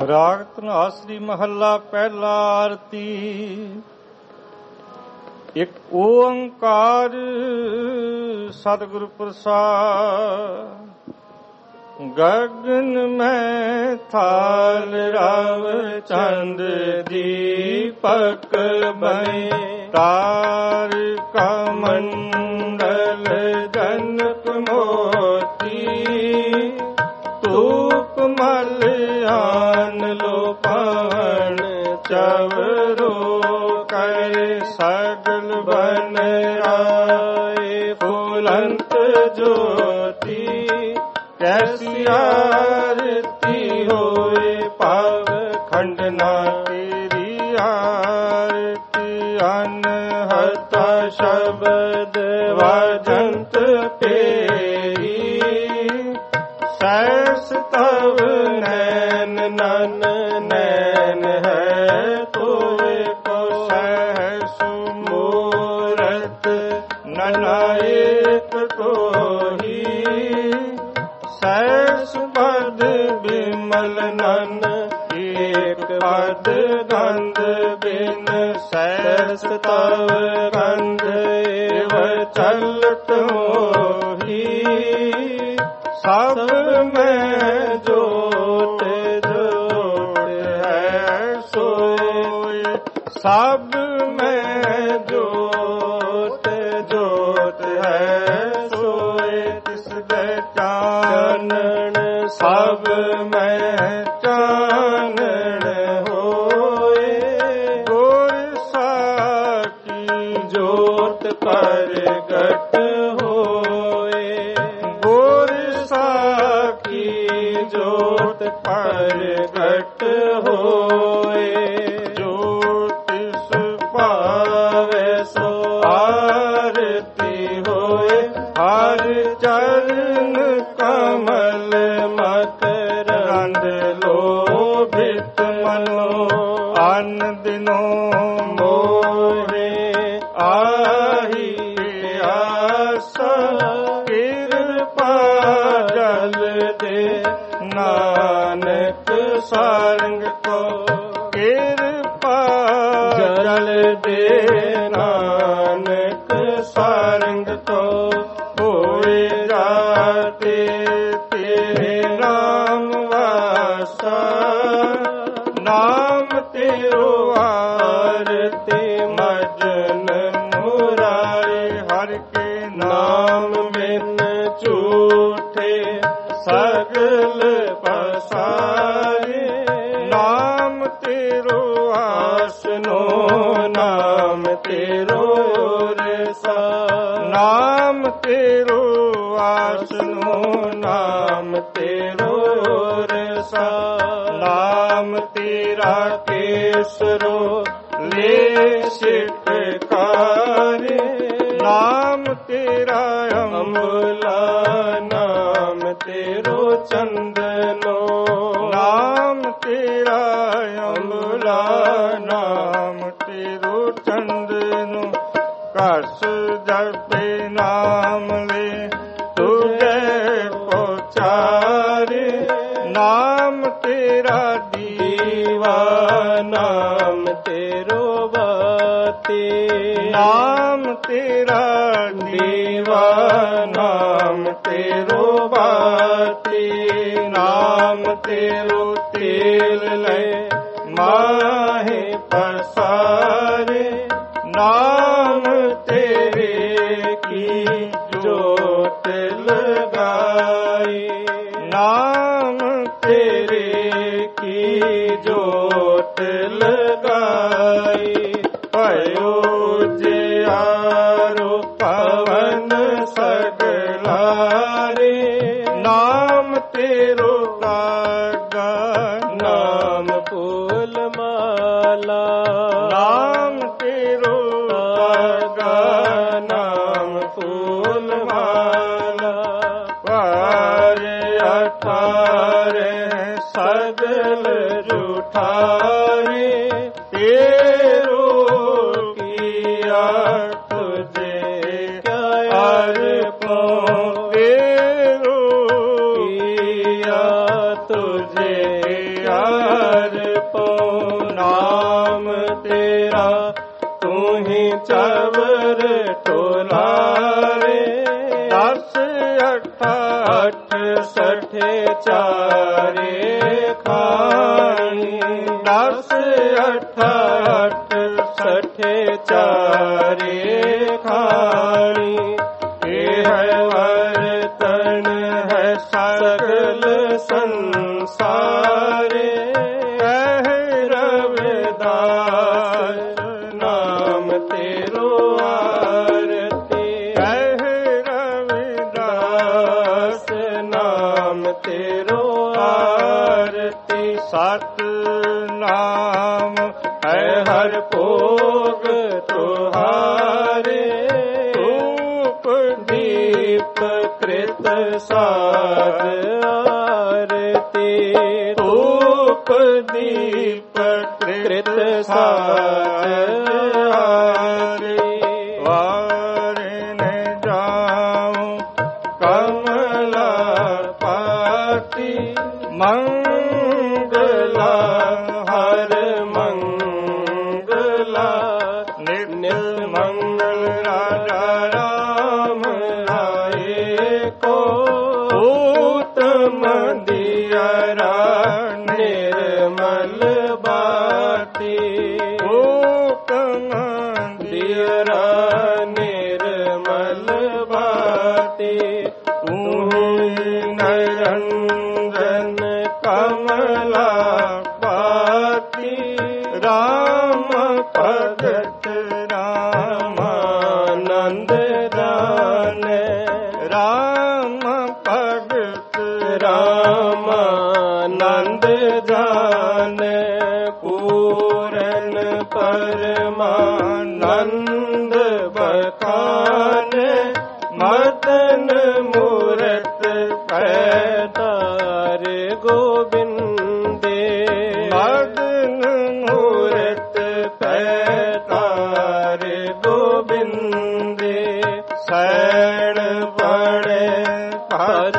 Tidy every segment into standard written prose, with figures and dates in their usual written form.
ਰਾਗ ਧਨਾਸਰੀ ਮਹੱਲਾ ਪਹਿਲਾ। ਆਰਤੀ। ਇੱਕ ਓੰਕਾਰ ਸਤਿਗੁਰ ਪ੍ਰਸਾਦ। ਗਗਨ ਮੈਂ ਥਾਲ ਰਵ ਚੰਦ ਦੀਪਕ ਬਨੇ। ਤਾਰਿਕਾ ਮੰਡਲ ਜਨਕ ਮੋਤੀ। ਧੂਪ ਮਲਿਆਨ ਲੋ ਪਾਵਨ ਚਵਰੋ। ਕਰ ਸਗਲ ਬਨ ਆਏ ਫੁਲੰਤ ਜੋਤੀ। ਕੈਸੀ ਆਰਤੀ ਹੋਏ ਪਾਵ ਖੰਡਨਾ ਤੇਰੀ ਆਰਤੀ। ਅਨਹਤਾ ਸ਼ਬਦ ਵਾਜੰਤ ਪੇਰੀ। ਸੈਸ ਤਵ ਨੈਨ ਨਨ ਨੈਨ ਹੈ ਤੋਏ ਕੋ। ਸਹਿਸ ਮੂਰਤ ਨਨਾਇਕ ਤੋਹੀ। ਸੈਸ ਪਦ ਬਿਮਲ ਨਨ ਏਕ ਪਦ ਗੰਧ ਬਿਨ। ਸੈਸ ਤਵ ਗੰਧ ਏਵ ਚਲਤ ਮੋਹੀ। ਸਭ ਮੈਂ ਜੋਤ ਜੋਤ ਹੈ ਸੋਏ। ਸਭ ਮੈਂ ਜੋਤ ਜੋਤ ਹੈ ਸੋਏ। ਤਿਸ ਦੇ ਚਾਨਣ ਸਭ ਮੈਂ ਚਾਨਣ ਹੋਏ। ਗੁਰ ਸਾਖੀ ਜੋਤ ਪ੍ਰਗਟ ਹੋਏ। ਗੁਰ ਸਾਖੀ ਜੋਤ ਪ੍ਰਗਟ ਹੋਏ। ਜੋ ਤਿਸ ਭਾਵੈ ਸੋ ਆਰਤੀ ਹੋਏ। ਹਰ ਚਰਨ ਕਮਲ ਮਕਰੰਦ ਲੋਭਿਤ ਮਨੋ। ਅਨ ਦਿਨੋ ਮੋਹੇ ਆਹੀ ਪਿਆਸਾ। ਕਿਰਪਾ ਜਲ ਦੇ ਨਾਨਕ ਸਾਰੰਗ ਕੋ। ਕਿਰਪਾ ਜਲ ਦੇ ਨਾਨਕ ਸਾਰੰਗ ਕੋ। ਹੋਏ ਜਾਤੇ ਤੇਰੇ ਨਾਮ ਵਾਸਾ। ਨਾਮ ਤੇਰੋ ਆਰਤੀ ਮਜਨ ਮੁਰਾਰੇ। ਹਰਿ ਕੇ ਨਾਮ ਬਿਨ ਝੂਠੇ ਸਗਲ ਪਸਾਰੇ। ਨਾਮ ਤੇਰੋ ਆਸਨੋ ਨਾਮ ਤੇਰੋ ਰਸਾ। ਨਾਮ ਤੇਰੋ ਆਸਨੋ ਨਾਮ ਤੇਰੋ ਰਸਾ। ਨਾਮ ਤੇਰਾ ਕੇਸਰੋ ਲੈ ਸਿਟਕਾਰੇ। ਨਾਮ ਤੇਰਾ ਅੰਬਲਾ ਨਾਮ ਤੇਰੋ ਚੰਦਨੋ। ਨਾਮ ਤੇਰਾ ਅੰਬਲਾ ਨਾਮ ਤੇਰੋ ਚੰਦਨੋ। ਕਸ ਜਪੇ ਨਾਮ ਲੈ ਤੁਝੇ ਪਹੁੰਚਾਰੇ। ਨਾਮ ਤੇਰਾ ਦੀਵਾ ਨਾਮ ਤੇਰੋ ਬਾਤੀ। ਨਾਮ ਤੇਰਾ ਦੀਵਾ ਨਾਮ ਤੇਰੋ ਬਾਤੀ। ਨਾਮ ਤੇਰੋ ਤੇਲ ਲੈ ਮਾਹੇ ਪਸਾਰੇ। ਨਾਮ ਤੇਰੇ ਕੀ ਜੋਤ ਲਗਾਈ। ਨਾਮ ਤੇਰੇ ਕੀ ਜੋਤ ਲਗਾਈ। ਭਇਓ ਜਿਆਰੋ ਪਵਨ ਸਗਲਾਰੇ। ਨਾਮ ਤੇਰੋ ਕਾਗਾ ਨਾਮ ਫੂਲ ਮਾਲਾ। ਨਾਮ ਤੇਰੋ ਕਾਗਾ ਨਾਮ ਫੂਲ ਮਾਲਾ। ਵਾਰ ਅਠਾਰੇ ਸਗਲ ਜੂਠਾਰੇ। ਤੇਰੋ ਕੀਆ ਤੁਝੇ ਅਰਪੋ। ਤੇਰੋ ਕੀਆ ਤੁਝੇ ਪਉ ਨਾਮ ਤੇਰਾ, ਤੂੰ ਹੀ ਚਵਰ ਟੋਲਾਰੇ। 10 8 ਸਠੇ ਚਾਰੇ ਖਾਣੀ, 10 8 ਸਠੇ ਚਾਰੇ ਖਾਣੀ। ਇਹ ਵਰਤਨ ਹੈ ਸਕਲ ਸੰਸਾਰੇ, ਕਹਿ ਰਵਿਦਾਸ ਨਾਮ ਤੇਰੋ ਆਰਤੀ। ਕਹਿ ਰਵਿਦਾਸ ਨਾਮ ਤੇਰੋ ਆਰਤੀ। ਸਤ ਨਾਮ ਹੈ ਹਰ ਭੋਗ ਤੁਹਾਰੇ, ਧੂਪ ਦੀਪ ਕ੍ਰਿਤ ਸਾਧ ਆਰਤੀ। ਧੂਪ ਦੀਪ ਕ੍ਰਿਤ ਸਾਧ ਆਰਤੀ। ਵਾਰੇ ਨੇ ਜਾਉ ਕਮਲਾ ਪਾਤੀ, ਮੰਗਲਾ ਹਰ ਮੰਗਲਾ। ਨਿਤ ਮੰਗਲ ਰਾਜਾ ਰਾਮ ਆਏ ਕੋ, ਊਤਮ ਦੀਅਰਾ ਨਿਰਮਲ ਬਾਤੀ। ਊਤਮ ਦੀਅਰਾ ਨਿਰਮਲ ਬਾਤੀ। ਤੂੰ ਨਿਰੰਜਨ ਕਮਲਾ ਬਾਤੀ, ਰਾਮ ਭਗਤ ਰਾਮਾਨੰਦ ਦਾਨੇ। ਰਾਮ ਭਗਤ ਰਾਮਾਨੰਦ ਦਾਨੇ, ਪੂਰਨ ਪਰਮਾਨੰਦ ਬਖਾਨੇ। ਮਦਨ ਮੂਰਤ ਪੈਤਾਰ ਗੋਬਿੰਦੇ, ਮਦਨ ਮੂਰਤ ਪੈਤਾਰ ਗੋਬਿੰਦੇ। ਸੈਣ ਬੜੇ ਭਜ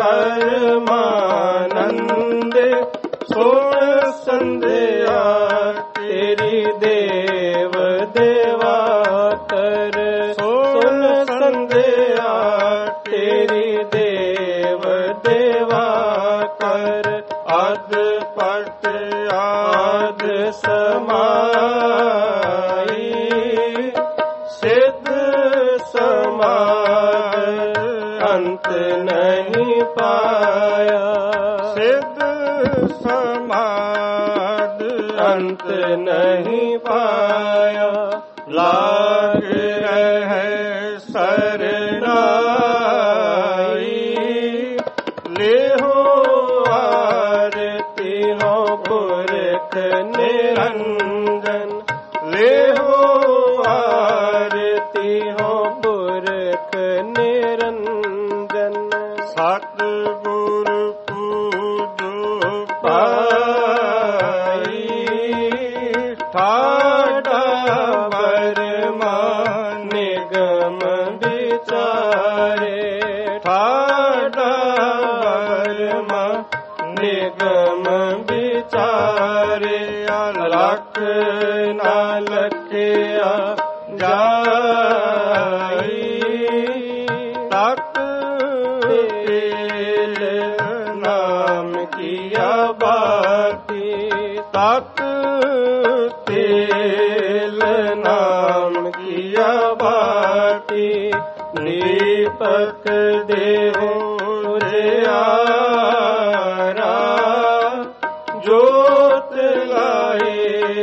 ਪਰਮਾਨੰਦ, ਸੁਣ ਸੰਧਿਆ ਤੇਰੀ ਦੇਵ ਦੇਵਾ ਕਰ। ਸੁਣ ਸੰਧਿਆ ਤੇਰੀ ਦੇਵ ਦੇਵਾ ਕਰ। ਅਦ ਪਟ ਆਦ ਸਮਾਈ, ਸਿੱਧ ਸਮਾਦ ਅੰਤ ਨਹੀਂ ਪਾਇਆ। ਸਿੱਧ ਸਮਾਦ ਅੰਤ ਨਹੀਂ ਪਾਇਆ। ਲਾਗ ਰਹਿ ਸਰਨਾਈ, ਲੇਹੋ ਆਰਤੀ ਹੋ ਪੁਰਖ ਨਿਰੰਜਨ। ਲੇਹੋ ਆਰਤੀ ਹੋ ਪੁਰਖ ਨਿਰੰਜਨ। ਸਤਿਗੁਰ ਪੂਜੋ ਪਾਈ, ਠਾਡਾ ਬਰਮਾ ਨਿਗਮ ਵਿਚਾਰੇ। ਠਾਡਾ ਬਰਮਾ ਨਿਗਮ ਵਿਚਾਰੇ। ਅਲਖ ਨਾ ਲਖਿਆ ਜਾਈ, ਤਤ ਤੇਲ ਨਾਮ ਕੀਆ ਬਾਤੀ। ਤਤ ਤੇਲ ਨਾਮ ਕੀਆ ਬਾਤੀ। ਦੀਪਕ ਦੇਹੁ ਰਿਆਰਾ, ਜੋਤ ਲਾਏ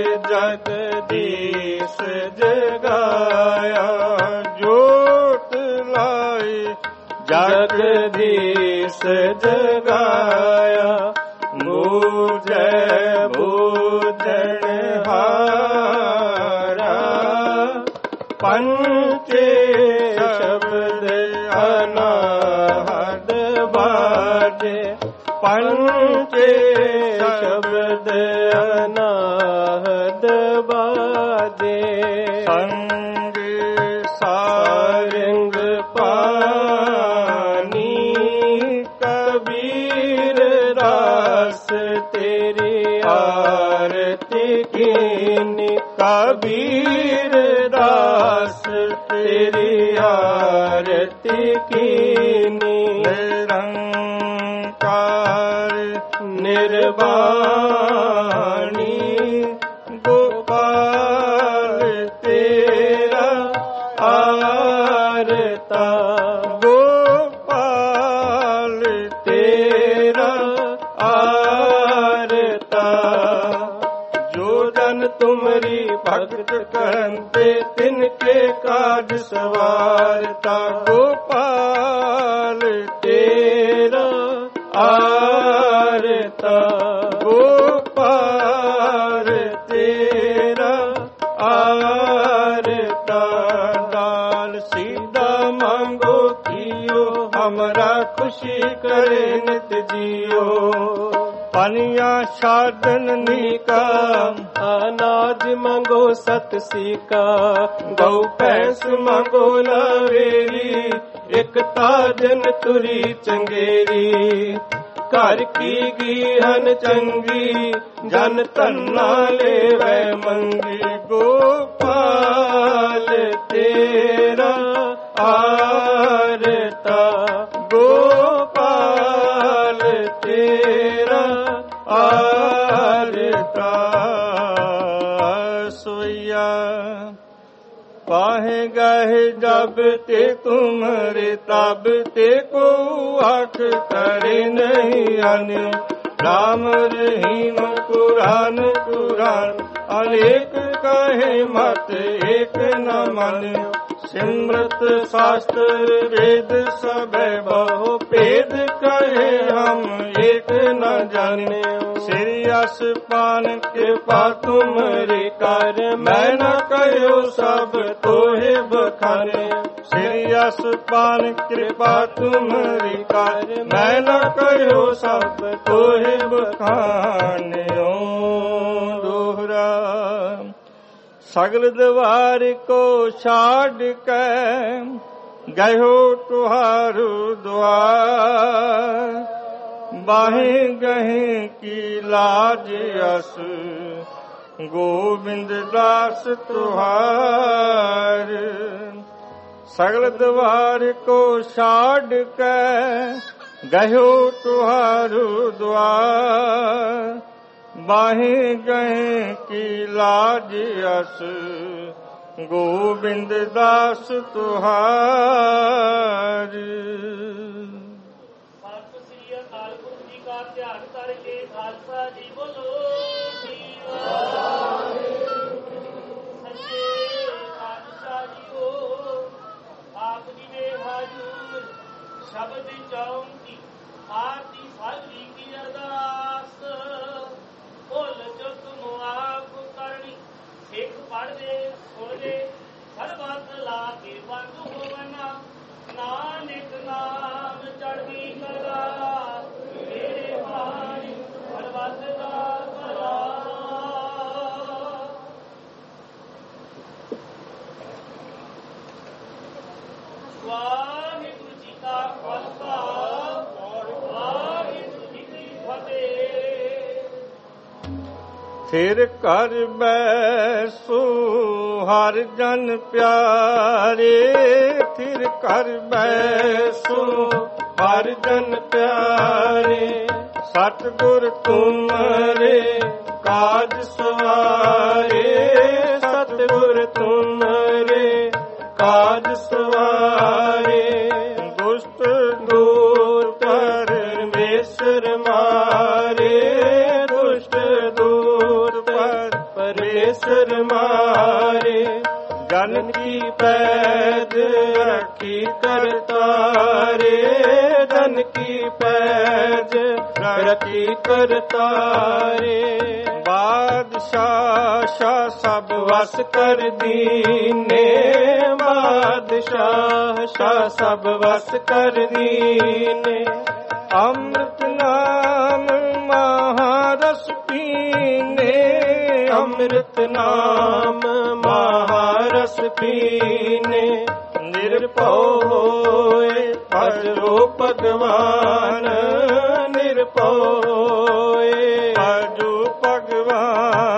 ਜਗਦੀਸ਼ ਜਗਾਇਆ। ਜੋਤ ਲਾਏ ਜਗਦੀਸ਼ ਜਗਾਇਆ। ਬੂਝੈ ਬੂਝਣ ਹਾਰਾ, ਪੰਚੇ ਸ਼ਬਦ ਅਨਾਹਦ ਬਾਜੇ। ਪੰਚੇ ਸ਼ਬਦ ਅਨਾਹਦ ਬਾਜੇ। ਸੰਗ ਸਾਰੰਗ ਪਾਨੀ, ਕਬੀਰ ਰਾਸ ਤੇਰੀ ਆਰਤੀ। आरती कीनी। कबीर दास तेरी आरती कीनी। निरंकार निर्वाणी गोपाल तेरा आरता। गोपाल तेरा आरता। जो जन तुमरी भक्त करते तिनके काज सवारता। गोपाल तेरा आरता। गोपाल तेरा आरता। दान सीधा मांगो कियो हमरा खुशी करे नित जियो। पनिया साधन नीका अनाज मांगो सत सीका। गौ भैंस मांगो लवेरी एक ताजन तुरी चंगेरी। घर की गीहन चंगी जन धन्ना लेवै मंगी। गोपाल तेरा आरता। गोपाल तेरा आरता। सोया पाहे गाहे जब ते तुमरे तब ते को आख करे नहीं आने। राम रहीम कुरान कुरान अनेक कहे मत एक न माने। सिमरत शास्त्र वेद सब बहु भेद कहे हम एक न जाने। श्रेयस पान कृपा तुमरे कर मैं न कहो सब तोहे बखाने। श्रेयस पान कृपा तुमरे कर मैं न कहो सब तोहे बखाने। दोहरा सगल द्वार को छाड़ के गयो तुहारू द्वार। बाहें गहे की लाज अस गोविंद दास तुहार। सगल द्वार को छाड़ के गयो तुहारू द्वार। बाहें गए की लाज अस गोविंद दास तुहार। ਸਤਿ ਸ੍ਰੀ ਅਕਾਲ ਪੁਰਖ ਜੀ ਕਾ ਧਿਆਨ ਕਰਕੇ ਖਾਲਸਾ ਜੀ ਬੋਲੋ ਜੀ ਵਾਹਿਗੁਰੂ। ਸੱਚੇ ਪਾਤਸ਼ਾਹ ਜੀਓ ਆਪ ਜੀ ਦੇ ਹਾਜ਼ਰ ਸ਼ਬਦ ਚਾਉਂਦੀ ਆਰਤੀ ਸਾਜੀ ਕੀ ਅਰਦਾਸ। ਭੁੱਲ ਚੁੱਕ ਮੁਆਫ ਕਰਨੀ ਸਿੱਖ ਪੜ੍ਹਦੇ ਸੁਣਦੇ ਸਰਬੱਤ ਲਾ ਕੇ ਬੰਦ ਹੋਵਨਾ। ਨਾਨਕ ਨਾਮ ਚੜ੍ਹਦੀ ਕਲਾ ਮੇਰੇ ਭਾਈ ਸਰਬੱਤ ਦਾ ਭਲਾ। ਵਾਹਿਗੁਰੂ ਜੀ ਕਾ ਖਾਲਸਾ ਵਾਹਿਗੁਰੂ ਜੀ ਕੀ ਫਤਿਹ। ਫਿਰ ਘਰ ਬੈਸੋ ਹਰ ਜਨ ਪਿਆਰੇ। ਫਿਰ ਘਰ ਬੈਸੋ ਹਰ ਜਨ ਪਿਆਰੇ। ਸਤਿਗੁਰ ਤੁਮਰੇ ਕਾਜ ਸਵਾਰੇ। ਸਤਿਗੁਰ ਤੁਮਰੇ ਕਾਜ ਸਵਾਰੇ। ਦੁਸ਼ਟ ਦੂਰ ਪਰਮੇਸ਼ਰ ਮਾਰੇ। ਦੁਸ਼ਟ ਦੂਰ ਪਰਮੇਸ਼ਰ ਮਾਰੇ। ਜਨ ਕੀ ਪੈਜ ਰੱਖੀ ਕਰਤਾਰੇ। ਜਨ ਕੀ ਪੈਜ ਰੱਖੀ ਕਰਤਾਰੇ। ਬਾਦਸ਼ਾਹ ਸ਼ਾਹ ਸਭ ਵਸ ਕਰ ਦੀਨੇ। ਬਾਦਸ਼ਾਹ ਸ਼ਾਹ ਸਭ ਵਸ ਕਰ ਦੀਨੇ। ਅੰਮ੍ਰਿਤ ਨਾਮ ਮਹਾਰਸ ਪੀਨੇ। ਅੰਮ੍ਰਿਤ ਨਾਮ ਮਹਾਰਸ ਪੀਨੇ। ਨਿਰਭਉ ਹੋਏ ਭਜੋ ਭਗਵਾਨ। ਨਿਰਭਉ ਹੋਏ ਭਜੋ ਭਗਵਾਨ।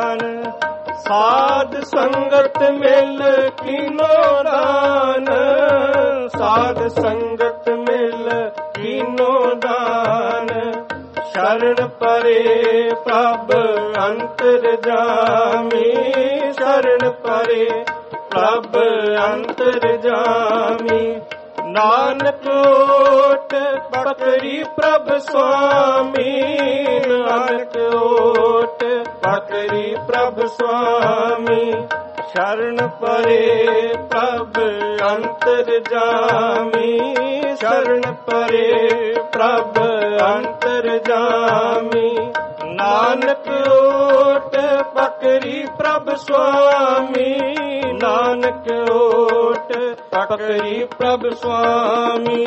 ਸਾਧ ਸੰਗਤ ਮਿਲ ਕੀਨੋ ਦਾਨ, ਸਾਧ ਸੰਗਤ ਮਿਲ ਕੀਨੋ ਦਾਨ। ਸ਼ਰਨ ਪਰੇ ਪ੍ਰਭ ਅੰਤਰਜਾਮੀ, ਸ਼ਰਨ ਪਰੇ ਪ੍ਰਭ ਅੰਤਰਜਾਮੀ। ਨਾਨਕ ਓਟ ਪਕਰੀ ਪ੍ਰਭ ਸੁਆਮੀ, ਨਾਨਕ ਓਟ ਪਕਰੀ ਪ੍ਰਭ ਸੁਆਮੀ। ਸ਼ਰਨ ਪਰੇ ਪ੍ਰਭ ਅੰਤਰਜਾਮੀ, ਸ਼ਰਨ ਪਰੇ ਪ੍ਰਭ ਅੰਤਰਜਾਮੀ। ਨਾਨਕ ਓਟ ਪਕਰੀ ਪ੍ਰਭ ਸੁਆਮੀ, ਨਾਨਕ ਓਟ ਪਕਰੀ ਪ੍ਰਭ ਸੁਆਮੀ।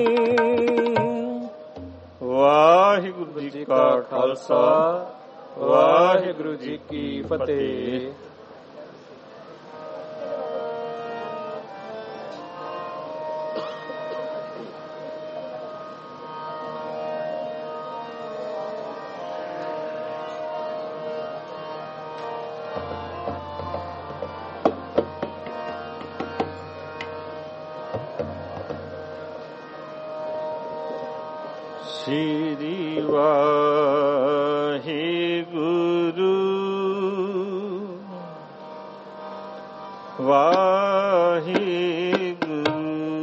ਵਾਹਿਗੁਰੂ ਜੀ ਕਾ ਖਾਲਸਾ, ਵਾਹਿਗੁਰੂ ਜੀ ਕੀ ਫਤਿਹ। ਸ੍ਰੀ ਵਾਹਿਗੁਰੂ ਵਾਹਿਗੁਰੂ।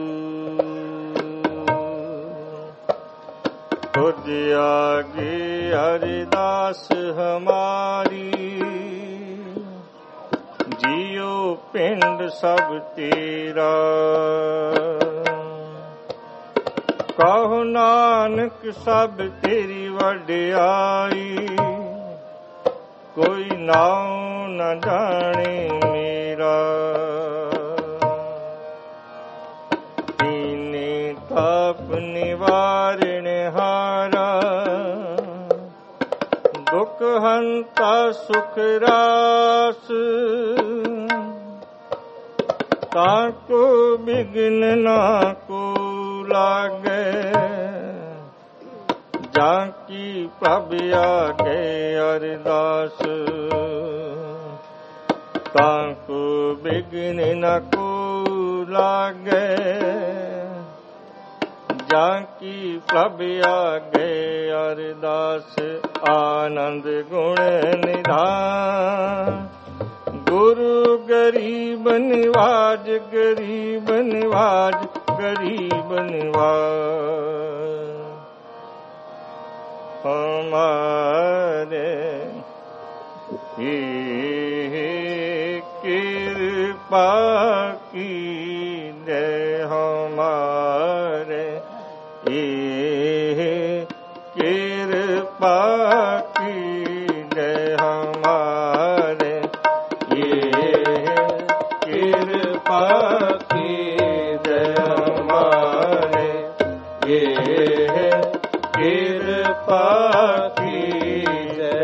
ਤੁਝ ਆਗੇ ਅਰਦਾਸ ਹਮਾਰੀ, ਜੀਉ ਪਿੰਡ ਸਭ ਤੇਰਾ। ਕਹੋ ਨਾਨਕ ਸਭ ਤੇਰੀ ਵਡਿਆਈ, ਕੋਈ ਨਾਉ ਨ ਜਾਣੇ ਮੇਰਾ। ਤੀਨੇ ਤਾਪ ਨਿਵਾਰਣ ਹਾਰਾ, ਦੁਖ ਹੰਤਾ ਸੁਖ ਰਾਸ। ਤਾਕੋ ਬਿਘਨ ਨਾ ਕੋ ਲਾਗੇ, ਜਾਂ ਕੀ ਪ੍ਰਭ ਆਗੇ ਅਰਦਾਸ। ਤਾਂ ਕੋ ਬਿਘਨ ਨ ਕੋ ਲਾਗੇ, ਜਾਂ ਕੀ ਪ੍ਰਭ ਆਗੇ ਅਰਦਾਸ। ਆਨੰਦ ਗੁਣ ਨਿਧਾਨ, ਗੁਰੂ ਗਰੀਬ ਨਿਵਾਜ, ਗਰੀਬ ਨਿਵਾਜ, ਗਰੀਬ ਨਿਵਾਜ। ਹਮਾਰੇ ਕਿਰਪਾ ਕੀਜੈ, ਹਮਾਰੇ ਕਿਰਪਾ ਕੀਜੈ, ਹਮਾਰੇ ਕਿਰਪਾ ਕੀਜੈ, ਹਮਾਰੇ ਕਿਰਪਾ ਕੀਜੈ।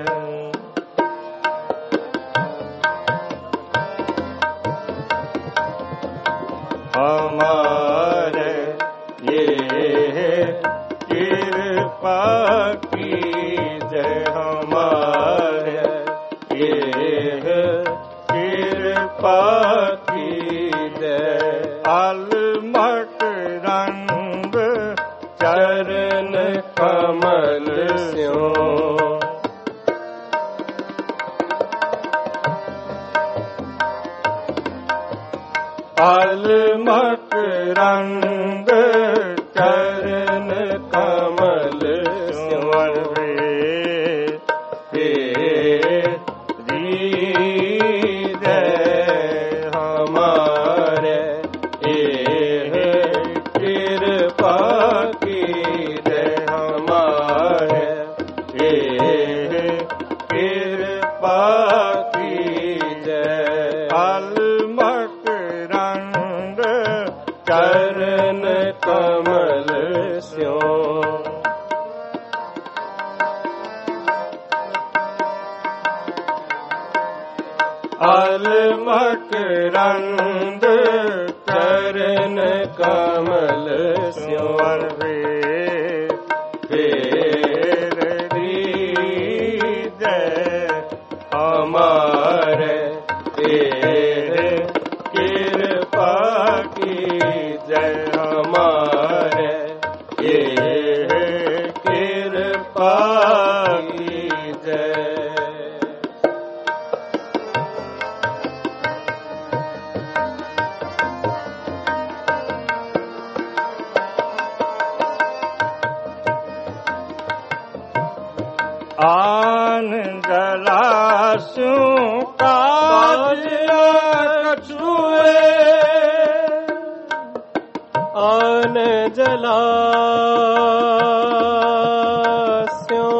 हमारे ये कृपा कीजय, हमारे ये कृपा कीजय। अलमट रंग चरण कमल स्यों, अलमट रंग चरण कमल स्यों। हमारे कृपा कीजय, हमारे कृपा कीजय। अलमट रंग चरण कमल स्यों। अलमट रंग चरण कमल स्यों। फेर दीजय, हमारे कृपा की जय हमारे कृपा की जय। आन जलाशयों काज कछुए, आन जलाशयों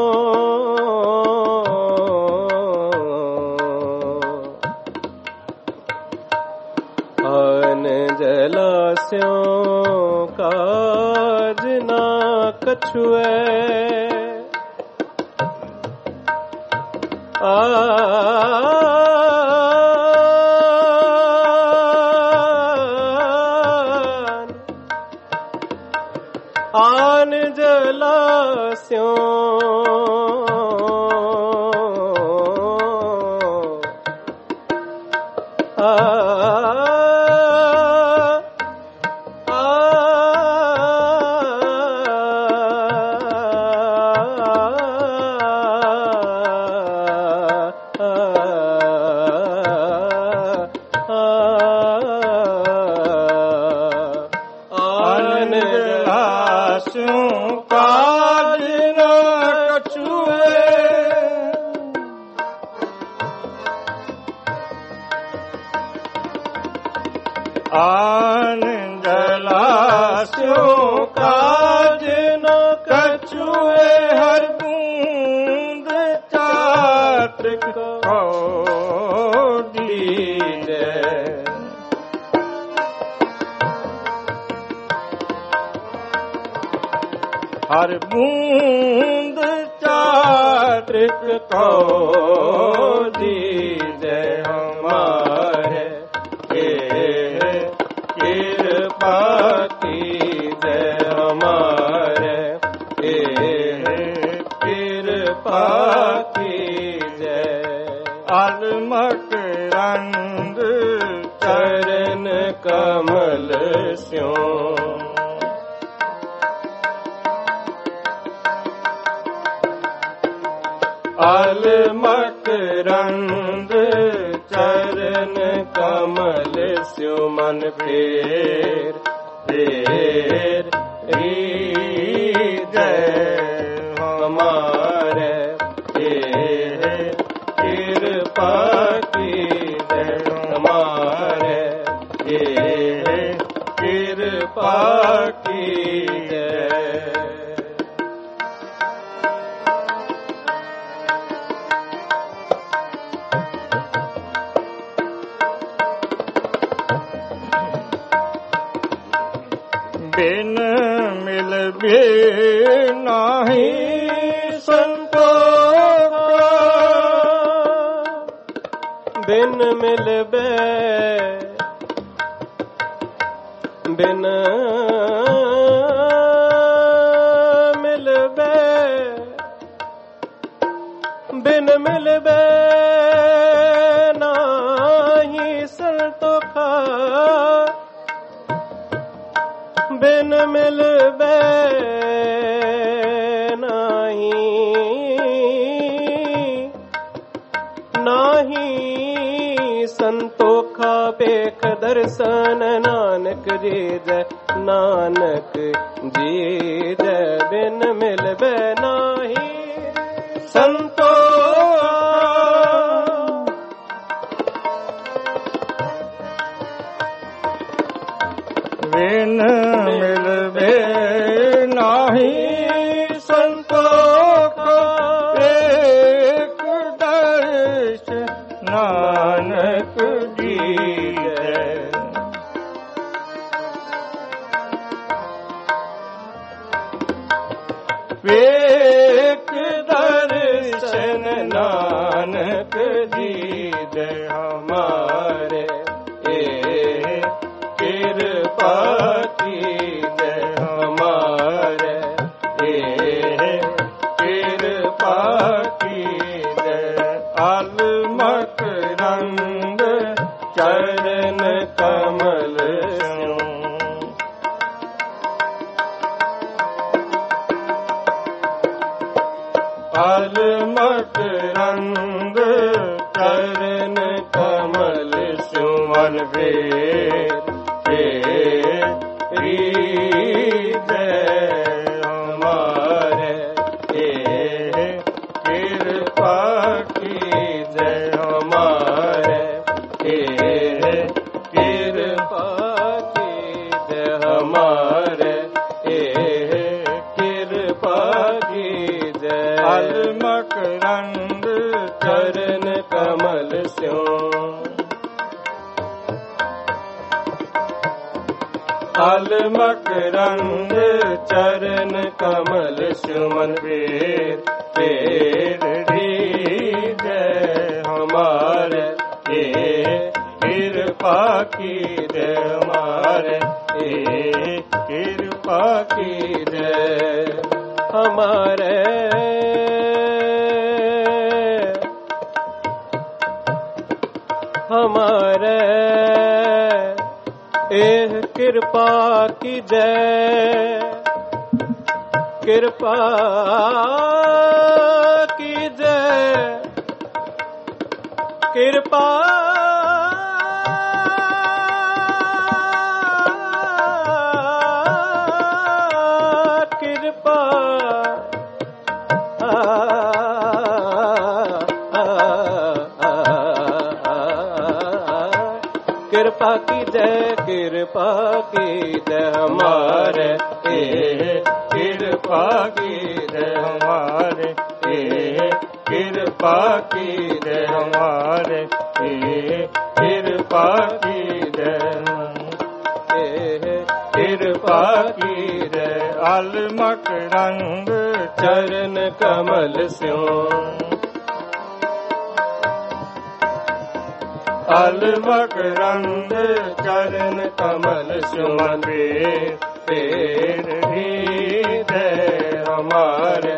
काज ना कछुए, आन जलाशयों काज न कछुए, आन जलाशयों काज न कछुए, हर बूंद चातक को दीजे, हर बूंद चातक को दीजे हमारे कृपा की जय हमारे कृपा की जय। अलमक रंग चरण कमल स्यों, अलमक रंग चरण कमल स्यों, मन फेर जय हमारे कृपा की जय हमारे कृपा की जय। बिन मिलबे नाही संतोष, बिन मिलबे बिन मिलबे बिन मिलबे नाही संतोखा, बिन मिलबे नाही संतोखा, बेख दर्शन नानक जी जय, नानक जी जय। बिन मिलबे नाही संतोखा, बिन मिलबे नाही संतोखा, एक दर्श नानक जी जय। एक दर्शन नानक जी जय हमारे कृपा की जय हमारे कृपा की जय। अलमक रंग कमल स्यों। फल मकरंद चरण कमल स्यों। मन वेद तेरी जय हमारे कृपा की जय हमारे कृपा की जय हमारे कृपा की जय। फल मकरंद चरण कमल स्यों। फल मकरंद चरण कमल स्यों। मन वेद तेरी जय हमारे कृपा की जय हमारे कृपा की जय हमारे हमारे कृपा की जय कृपा की जय कृपा कृपा कृपा की जय कृपा की जय हमारे कृपा की जय हमारे कृपा की जय हमारे कृपा की जय कृपा की जय। फल मकरंद चरण कमल स्यों। फल मकरंद चरण कमल स्यों। मन वेद तेरी जय हमारे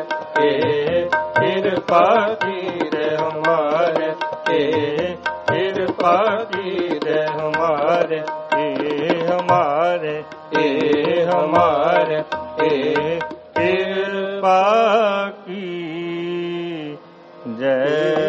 कृपा की जय हमारे कृपा की जय हमारे हमारे हमारे कृपा की जय।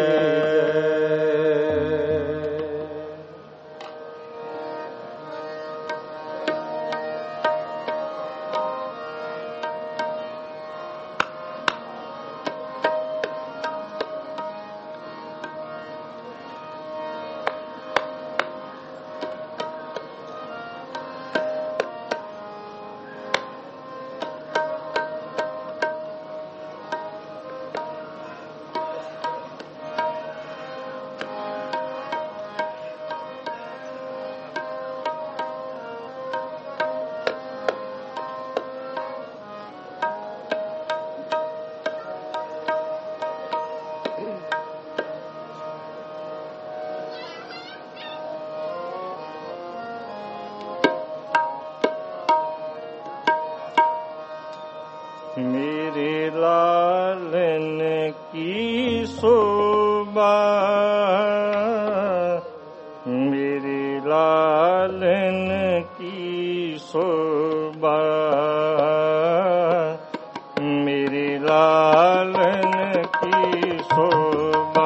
मेरे लालन की शोभा मेरे लालन की शोभा मेरे लालन की शोभा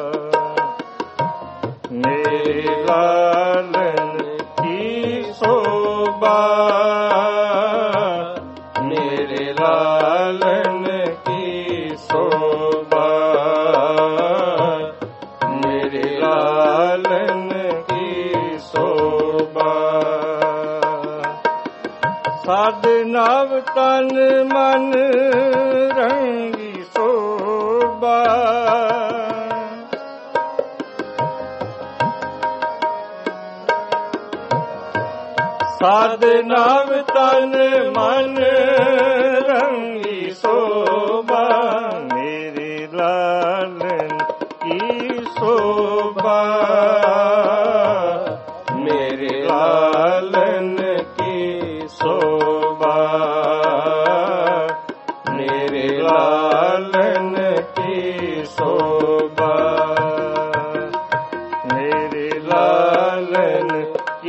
मेरे लालन की शोभा मेरे लालन की शोभा मेरे लालन की शोभा। साधनाव तन मन रंगी शोभा साधनाव तन मन रंगी शोभा मेरे लालन की शोभा मेरे लालन की शोभा मेरे लालन की शोभा मेरे लालन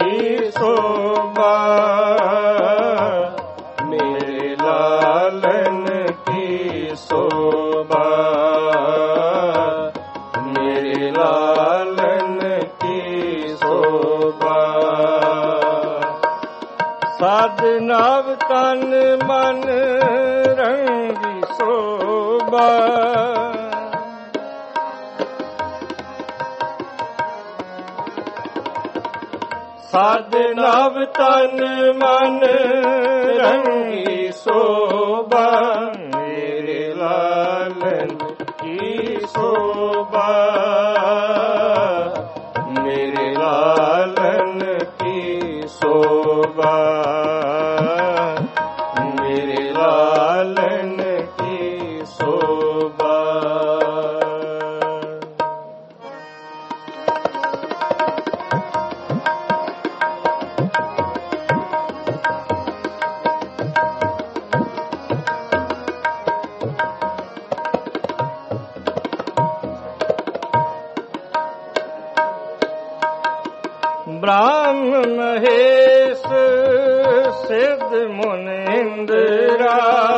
ਸਾਧ ਨਾਵ ਤਨ ਮਨ ਰੰਗੀ ਸੋਭਾ ਸਾਧ ਨਾਵ ਤਨ ਮਨ ਰੰਗੀ ਸੋਭਾ ਮੇਰੇ ਲਾਲਨ ਕੀ ਸੋਭਾ ਮੇਰੇ ਲਾਲਨ ਕੀ ਸੋਭਾ ਮੇਰੇ ਲਾਲਨ ਕੀ ਸੋਭਾ ब्रह्म महेश सिद्ध मुनींद्रा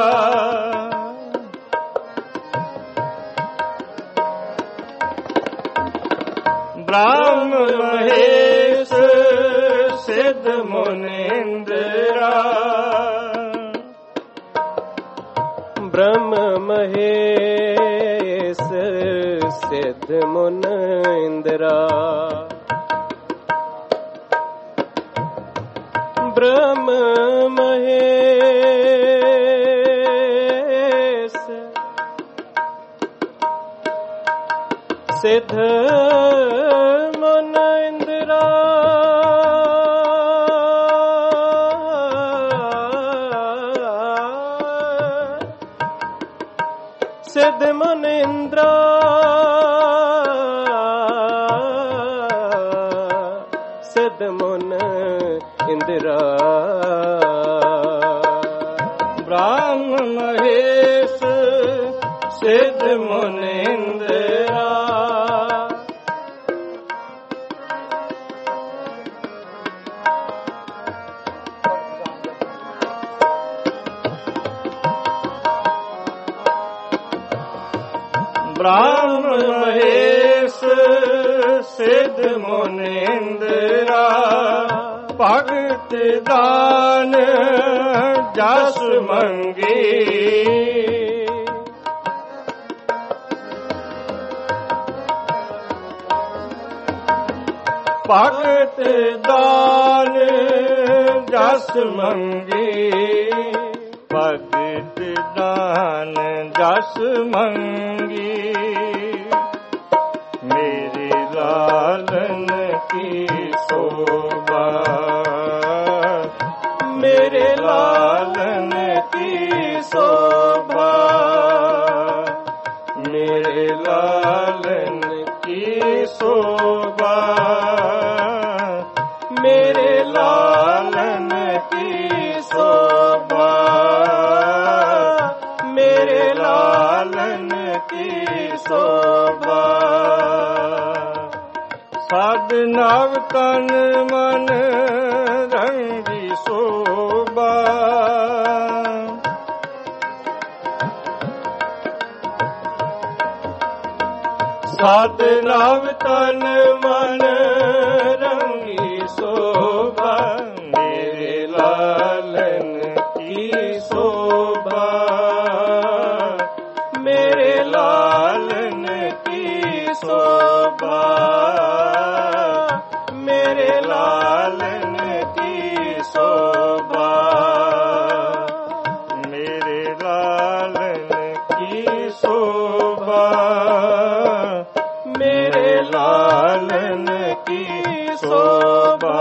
ब्रह्म महेश सिद्ध मुनींद्रा ब्रह्म महेश सिद्ध मुनींद्रा ब्रह्म महेश सिद्ध मुनींद्रा सिद्ध मुनींद्रा सिद्ध मुनींद्रा ब्रह्म महेश सिद्ध मुनींद्रा ब्रह्म महेश सिद्ध मुनींद्रा भगत दान जस मंगी भगत दान जस मंगी भगत दान जस मंगी मेरे लालन की शोभा मेरे लालन की शोभा मेरे लालन की शोभा मेरे लालन की शोभा मेरे लालन की शोभा साध नाव तन मन रंगी शोभा साध नाव तन मन रंगी शोभा मेरे लालन की शोभा मेरे लालन की शोभा मेरे लालन की शोभा मेरे लालन की शोभा मेरे लालन की शोभा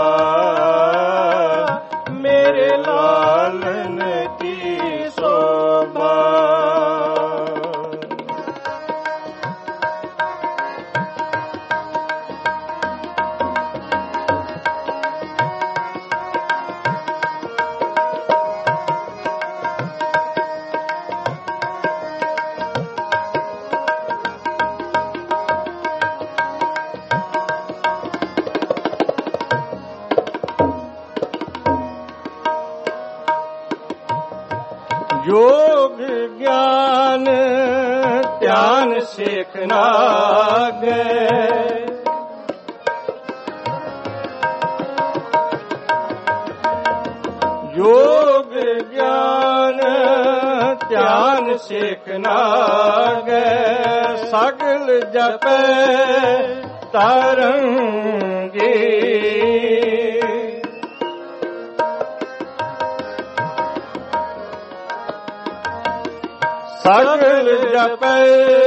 मेरे लालन की शोभा योग ज्ञान ध्यान सीखना गए योग ज्ञान ध्यान सिख नागे सगल जपै तरंगी सगल जपै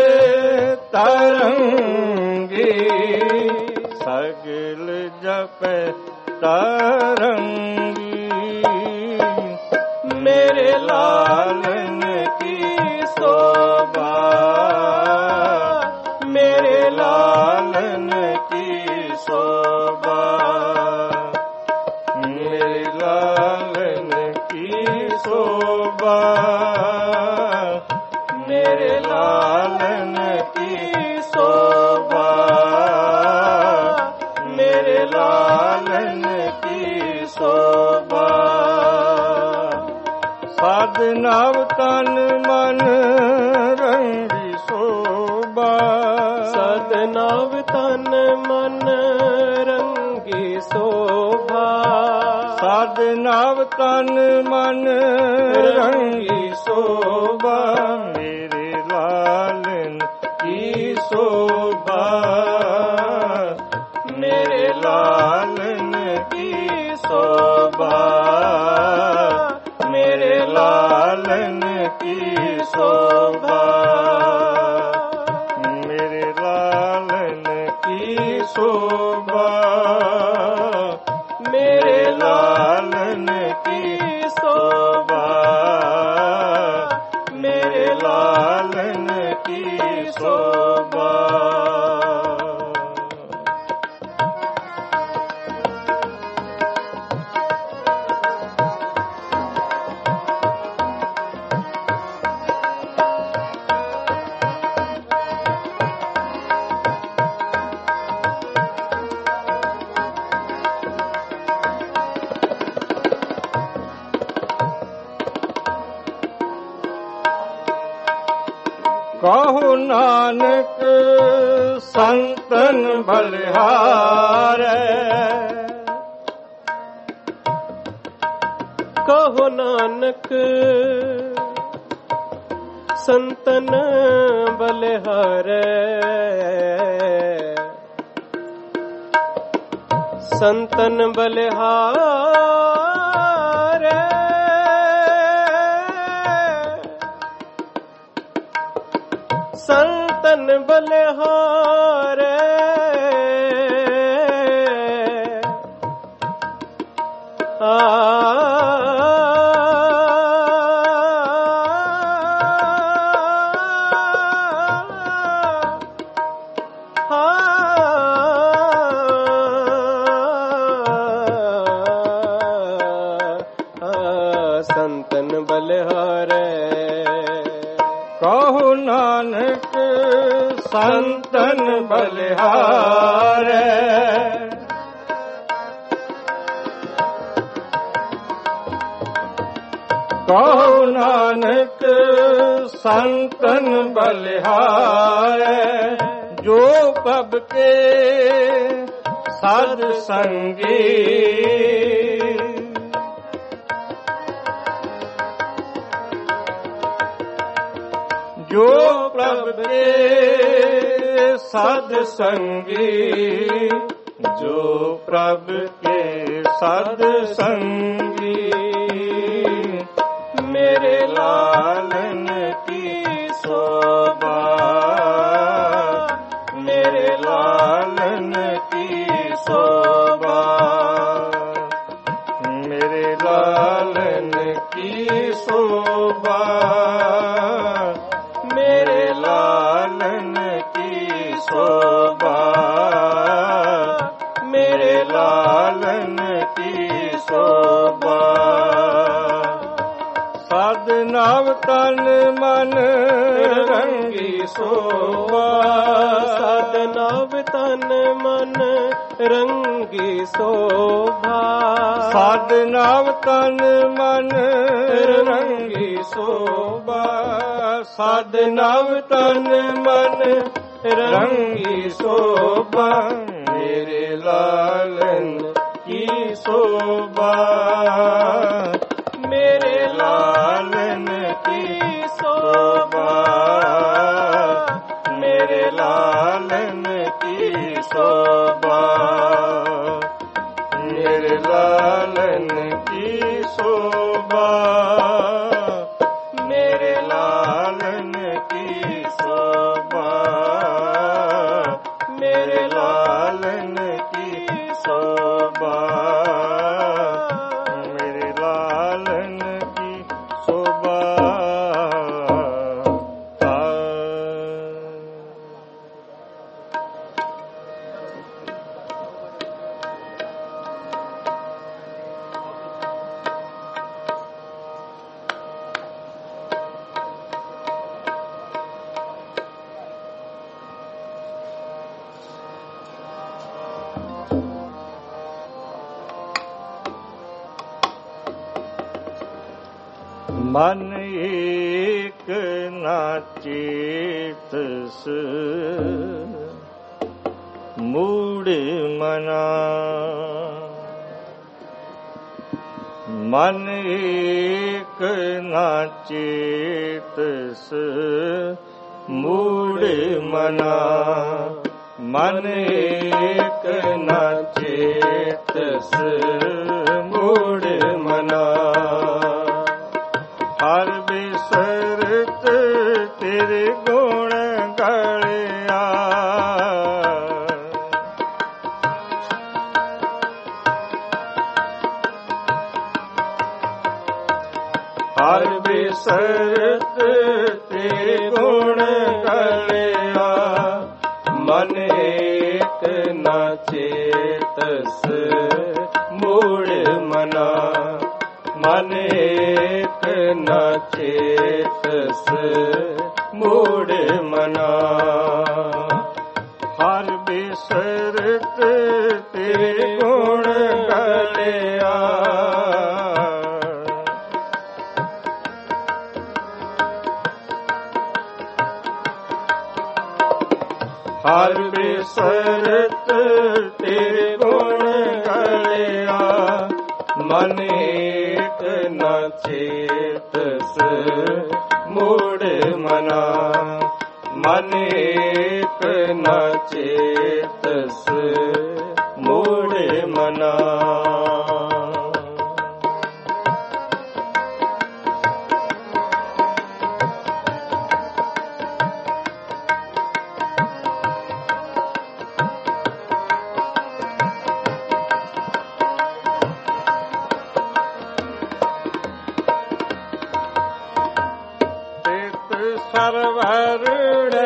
तरंगी सगल जपै तरंगी मेरे लालन की शोभा मेरे लालन की शोभा मेरे लालन की शोभा मेरे लालन की शोभा मेरे लालन की शोभा साधनाव तन मन रंगी शोभा साधनाव तन मन रंगी शोभा साधनाव तन मन रंगी शोभा मेरे लालन की शोभा मेरे लालन की शोभा मेरे लालन की शोभा मेरे लालन की शोभा मेरे लालन की शोभा मेरे लालन की शोभा कहो नानक संतन बलिहारे कहो नानक संतन बलिहारे संतन बलिहारे संतन बलिहारे संतन बलिहारे कहो नानक संतन बलिहारे कहो नानक संतन बलिहारे जो पब के साध संगी जो प्रभ के साध संगी जो प्रभ के साध संगी मेरे लालन की शोभा मेरे लालन की शोभा मेरे लालन की शोभा मेरे लालन की शोभा मेरे लालन की शोभा साधनाव तन मन रंगी शोभा साधनाव तन मन रंगी शोभा साधनाव तन मन रंगी शोभा साधनाव तन मन रंगी शोभा मेरे लालन की शोभा ਮਨ ਏਕ ਨਾ ਚੇਤਸ ਮੂੜ ਮਨਾ। ਮਨ ਏਕ ਨਾ ਚੇਤਸ ਮੂੜ ਮਨਾ। ਮਨ ਏਕ ਨਾ ਚੇਤਸ ਮੂੜ ਮਨਾ। ਹਰ ਬਿਸਰਤ ਤੇਰੇ ਗੁਣ ਗਲਿਆ। ਹਰ ਬਿਸਰਤ ਤੇਰੇ ਗੁਣ ਗਲਿਆ। ਮਨ ਏਕ ਨਾ ਚੇਤਸ ਮੂੜ ਮਨਾ। ਮਨ ਏਕ ਨਾ ਚੇਤਸ ਮੂੜ ਮਨਾ। ਹਰ ਬਿਸਰਤ ਤੇਰੇ ਗੁਣ ਗਲਿਆ। ਹਰ ਬਿਸਰਤ ਤੇਰੇ ਗੁਣ ਗਲਿਆ। ਮਨ ਏਕ ਨਾ ਚੇਤਸ ਮੂੜ ਮਨਾ। ਮਨ ਏਕ ਨਾ ਚੇਤਸ ਮੂੜ ਮਨਾ। ਸਰਵਰੜੈ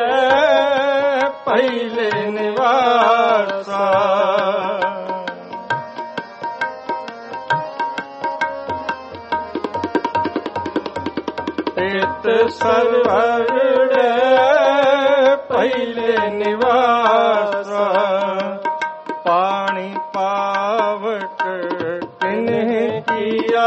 ਪਹਿਲੇ ਨਿਵਾਸਾ। ਤਿਤ ਸਰਵਰੜੈ ਪਹਿਲੇ ਨਿਵਾਸਾ। ਪਾਣੀ ਪਾਵਕ ਤਿਨਹਿ ਕੀਆ।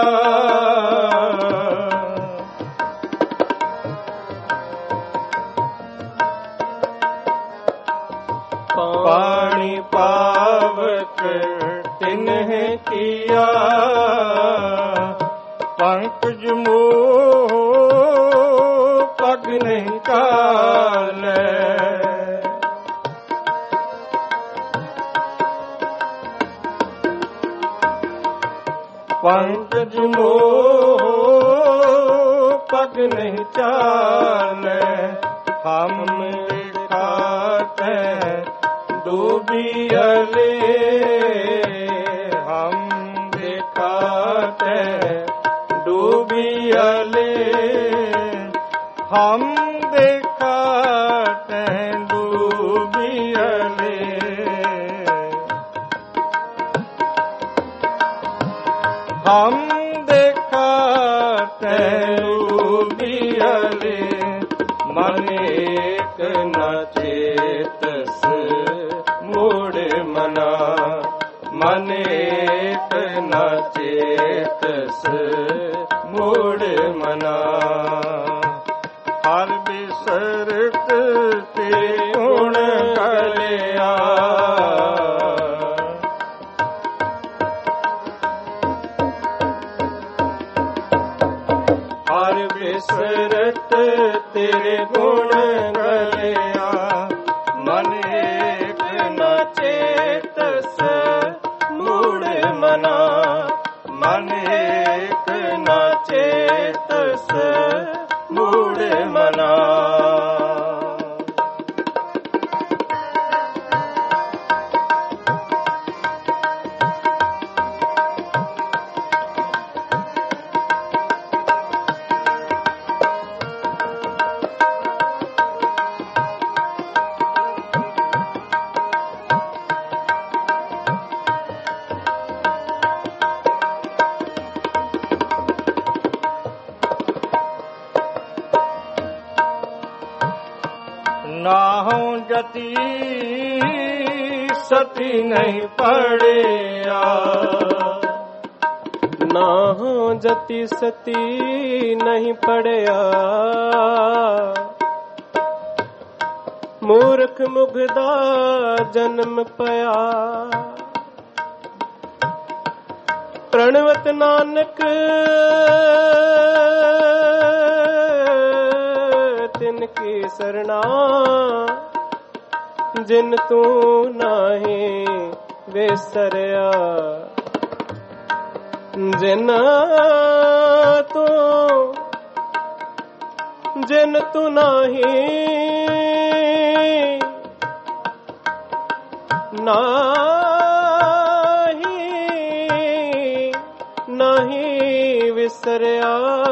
ਪਾਣੀ ਪਾਵਕ ਤਿਨਹਿ ਕੀਆ। ਪੰਕਜ ਮੋਹ ਪਗ ਨਹੀਂ ਕਾਲੈ। ਪੰਕਜ ਮੋਹ ਪਗ ਨਹੀਂ ਚਾਲੈ। ਹਮ ਲਿਖਾਤੇ डूबियले। हम दिखाते डूबियले। हम दिखाते डूबियले। हम दिखाते डूबियले। मन एक न चेतस ਮੂੜ ਮਨਾ। ਮਨ ਏਕ ਨਾ ਚੇਤਸ ਮੂੜ ਮਨਾ। ਹਰ ਬਿਸਰਤ ਤੇਰੇ ਗੁਣ ਗਲਿਆ। ਹਰ ਬਿਸਰਤ ਤੇਰੇ ਗੁਣ ਗਲਿਆ। ਮਨ ਏਕ ਨਾ ਚੇਤਸ ਮੂੜ ਮਨਾ। ਮਨ ਏਕ ਨਾ ਚੇਤਸ ਮੂੜ ਮਨਾ। ਨਾਹੋਂ ਜਤੀ ਸਤੀ ਨਹੀਂ ਪੜਿਆ। ਨਾਹੋ ਜਤੀ ਸਤੀ ਨਹੀਂ ਪੜਿਆ, ਮੂਰਖ ਮੁਗਦਾ ਜਨਮ ਪਿਆ। ਪ੍ਰਣਵਤ ਨਾਨਕ ਤਿਨ ਕੀ ਸਰਣਾ, ਜਿਨ ਤੂੰ ਨਾਹੀ ਵਿਸਰਿਆ। ਜਿਨ ਤੂੰ ਨਾਹੀ ਨਹੀਂ ਵਿਸਰਿਆ।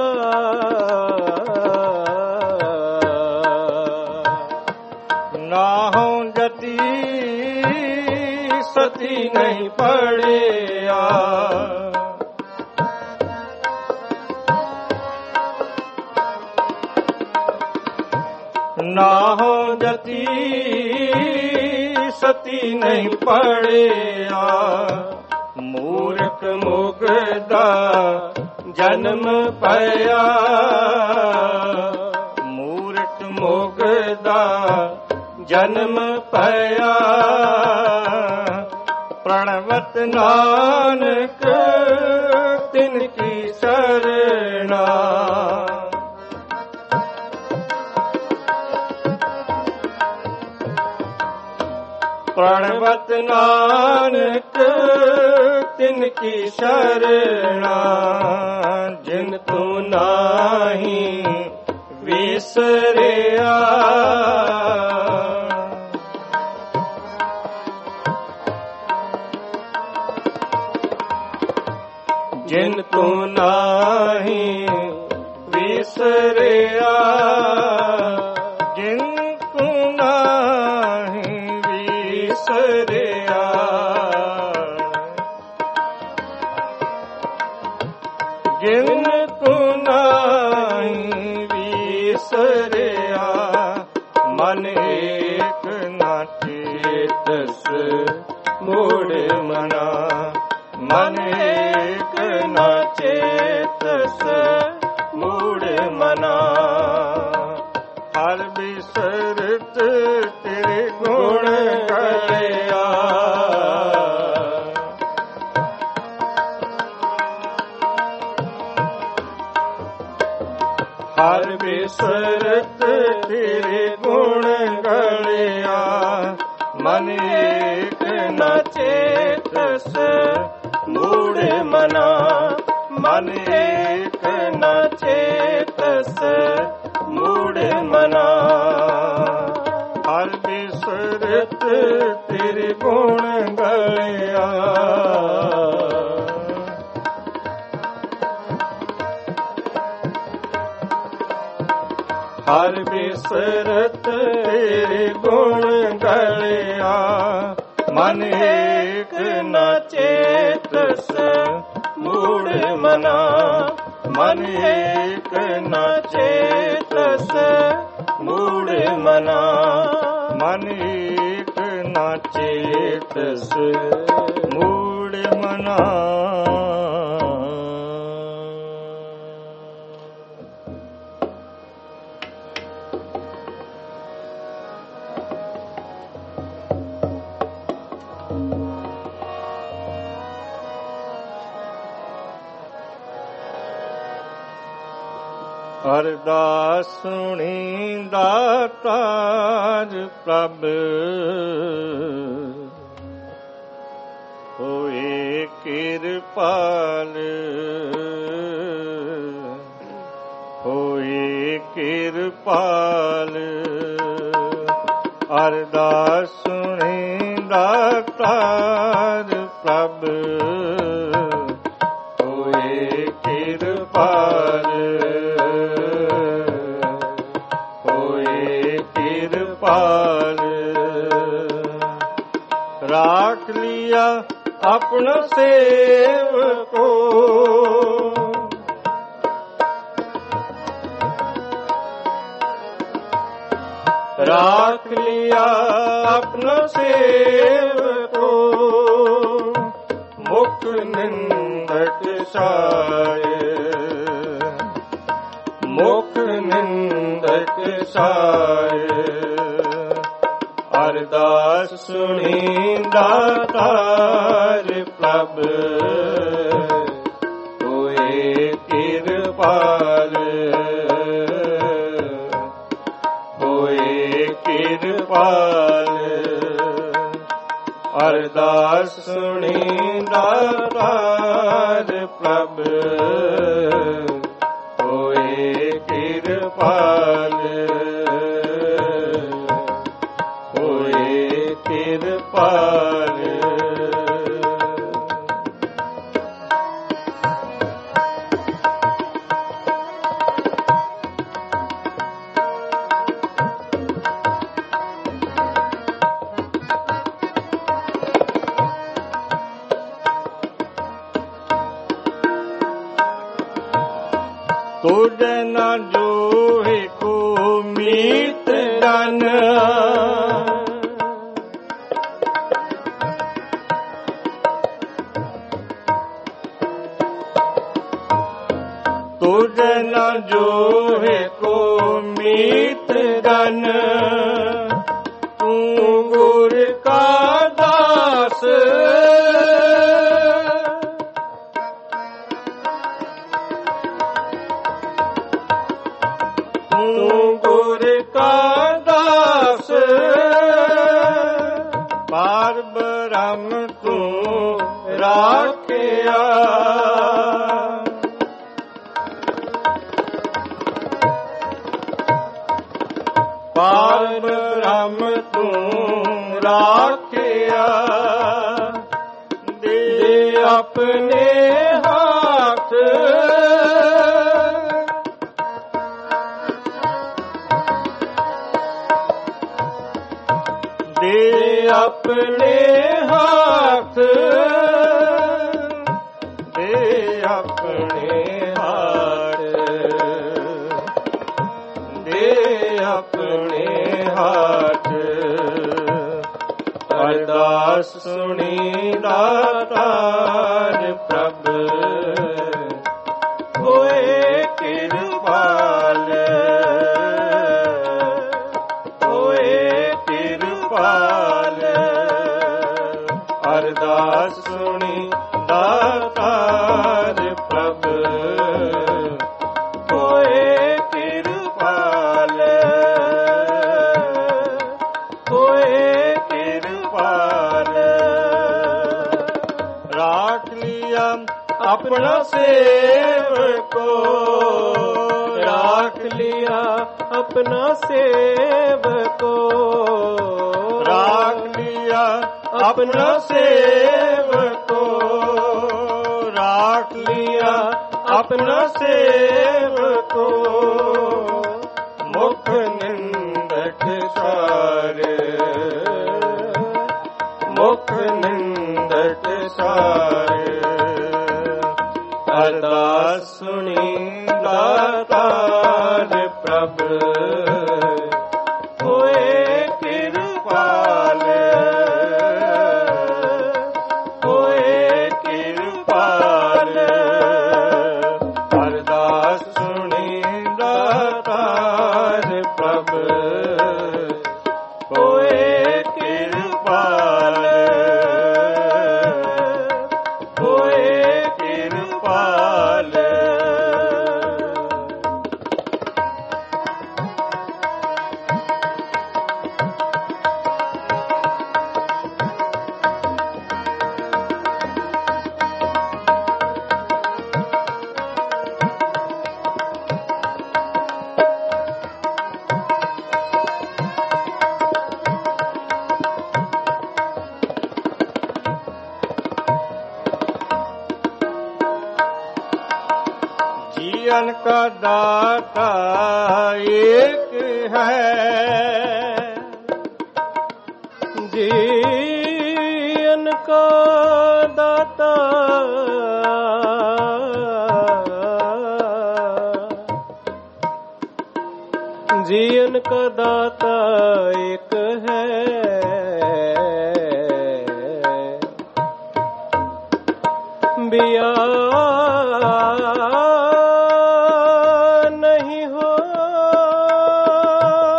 ਨਾਹੋਂ ਜਤੀ ਸਤੀ ਨਹੀਂ ਪੜਿਆ, ਨਾਹੋਂ ਜਤੀ ਸਤੀ ਨਹੀਂ ਪੜਿਆ। ਮੂਰਖ ਮੁਗਦਾ ਜਨਮ ਪਿਆ, ਮੂਰਖ ਮੁਗਦਾ ਜਨਮ ਪਿਆ। ਪ੍ਰਣਵਤ ਨਾਨਕ ਤਿਨ ਕੀ ਸਰਣਾ, ਪ੍ਰਣਵਤ ਨਾਨਕ ਤਿਨ ਕੀ ਸ਼ਰਣਾ। ਜਿਨ ਤੂੰ ਨਾਹੀ ਵਿਸਰਿਆ, ਜਿਨ ਤੂੰ ਨਾਹੀ ਵਿਸਰਿਆ। ਜਿਨ ਤੂੰ ਨਾਹੀ ਵਿਸਰਿਆ, ਜਿਨ ਤੂੰ ਨਾਹੀ ਵਿਸਰਿਆ। ਮਨ ਏਕ ਨਾ ਚੇਤਸ ਮੂੜ ਮਨਾ, ਮਨ ਏਕ ਨਾ ਚੇਤਸ ਮੂੜ ਮਨਾ। ਹਰ ਬਿਸਰਤ ਤੇਰੇ ਗੁਣ ਗਲਿਆ, ਹਰ ਬਿਸਰਤ ਤੇਰੇ ਗੁਣ ਗਲਿਆ। ਮਨ ਏਕ ਨਾ ਚੇਤਸ ਮੂੜ ਮਨਾ, ਮਨ ਏਕ ਨਾ ਚੇਤਸ ਮੂੜ ਮਨਾ। ਹਰ ਬਿਸਰਤ ਤੇਰੇ ਗੁਣ ਗਲਿਆ, ਹਰ ਬਿਸਰਤ ਤੇਰੇ ਗੁਣ ਗਲਿਆ। ਮਨ ਏਕ ਨਾ ਚੇਤਸ ਮੂੜ ਮਨਾ, ਮਨ ਏਕ ਨਾ ਚੇਤਸ ਮੂੜ ਮਨਾ। ਮਨ ਏਕ ਨਾ ਚੇਤਸ ਮੂੜ ਮਨਾ। ਅਰਦਾਸ ਸੁਣੀ ਦਾਤਾਰ ਪ੍ਰਭ, ਹੋਏ ਕਿਰਪਾਲ, ਹੋਏ ਕਿਰਪਾਲ। ਅਰਦਾਸ ਸੁਣੀ ਦਾਤਾਰ ਪ੍ਰਭ, ਹੋਏ ਕਿਰਪਾਲ, ਹੋਏ ਕਿਰਪਾਲ। ਰਾਖ ਲਿਆ ਆਪਣਾ ਸੇਵਕੋ, राख लिया अपना सेवको, मुख निंदक सा सार अरदास सुनी दातार प्रभ होए कृपाल होए कृपाल अरदास सुनी दातार प्रभ होए कृपाल होए कृपाल तुझ न जोहे को मीत जन तुझ न जोहे को मीत जन तू गुर का दास गुर का दास पार ब्रह्म तू राखिया पार ब्रह्म तू राखिया दे अपने हाथ दे अपने हाथ दे अपने हाथ दे अपने हाथ अरदास सुनी दातार प्रभ होए कृपाल अरदास सुनी दातार प्रभ होए कृपाल होए कृपाल राख लिया अपना सेवक को राख लिया अपना सेवक को राख लिया अपना सेवक को राख लिया अपना सेवक को मुख निंदक सारे मुख निंदक सारे अरदास सुनी दातार प्रभ होए कृपाल अरदास सुनी दातार प्रभ होए कृपाल होए कृपाल जीवन का दाता एक है जीवन का दाता जीवन का दाता एक है बिया नहीं हो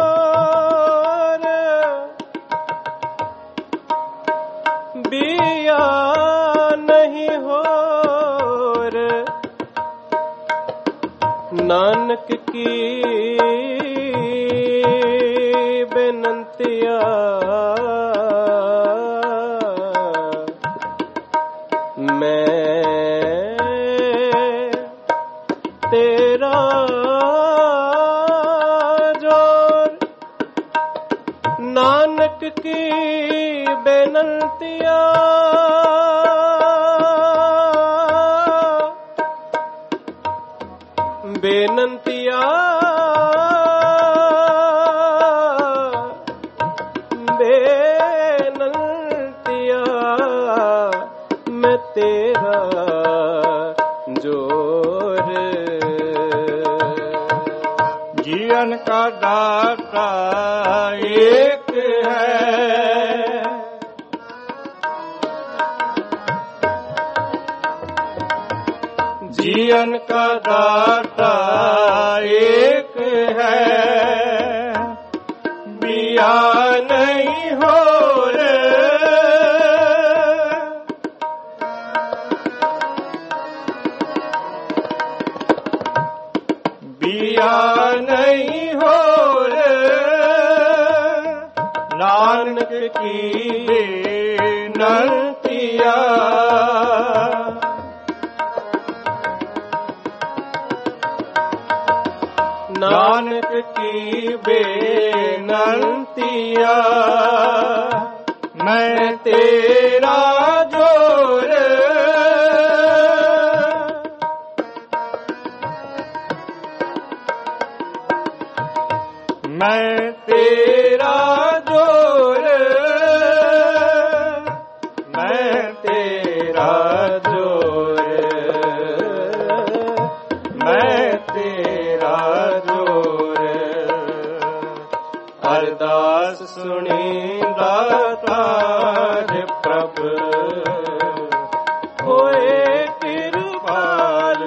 ਨਾਨਕ ਕੀ ਬੇਨੰਤੀਆ ਮੈਂ ਤੇਰਾ ਜੋਰ। ਨਾਨਕ ਕੀ ਬੇਨੰਤੀਆ ਬੇਨੰਤੀਆ ਬੇਨੰਤੀਆ ਮੈਂ ਤੇਰਾ ਜੋਰ। ਜੀਵਨ ਕਾ ਦਾਤਾ ਏਕ ਹੈ, जीवन का दाता एक है, बिया नहीं हो रे। बिया नहीं हो रे, नानक की बेनतिया नानक की बेनतिया मैं तेरा जोर। मैं तेरा जोर, मैं तेरा जोर, मैं तेरा जोर। अरदास सुनी दातार प्रभ होए कृपाल,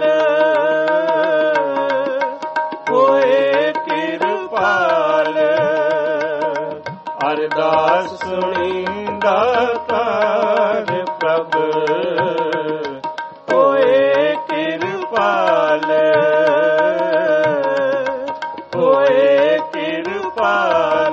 होए कृपाल। अरदास सुनी दातार प्रभ होए कृपाल, होए कृपाल।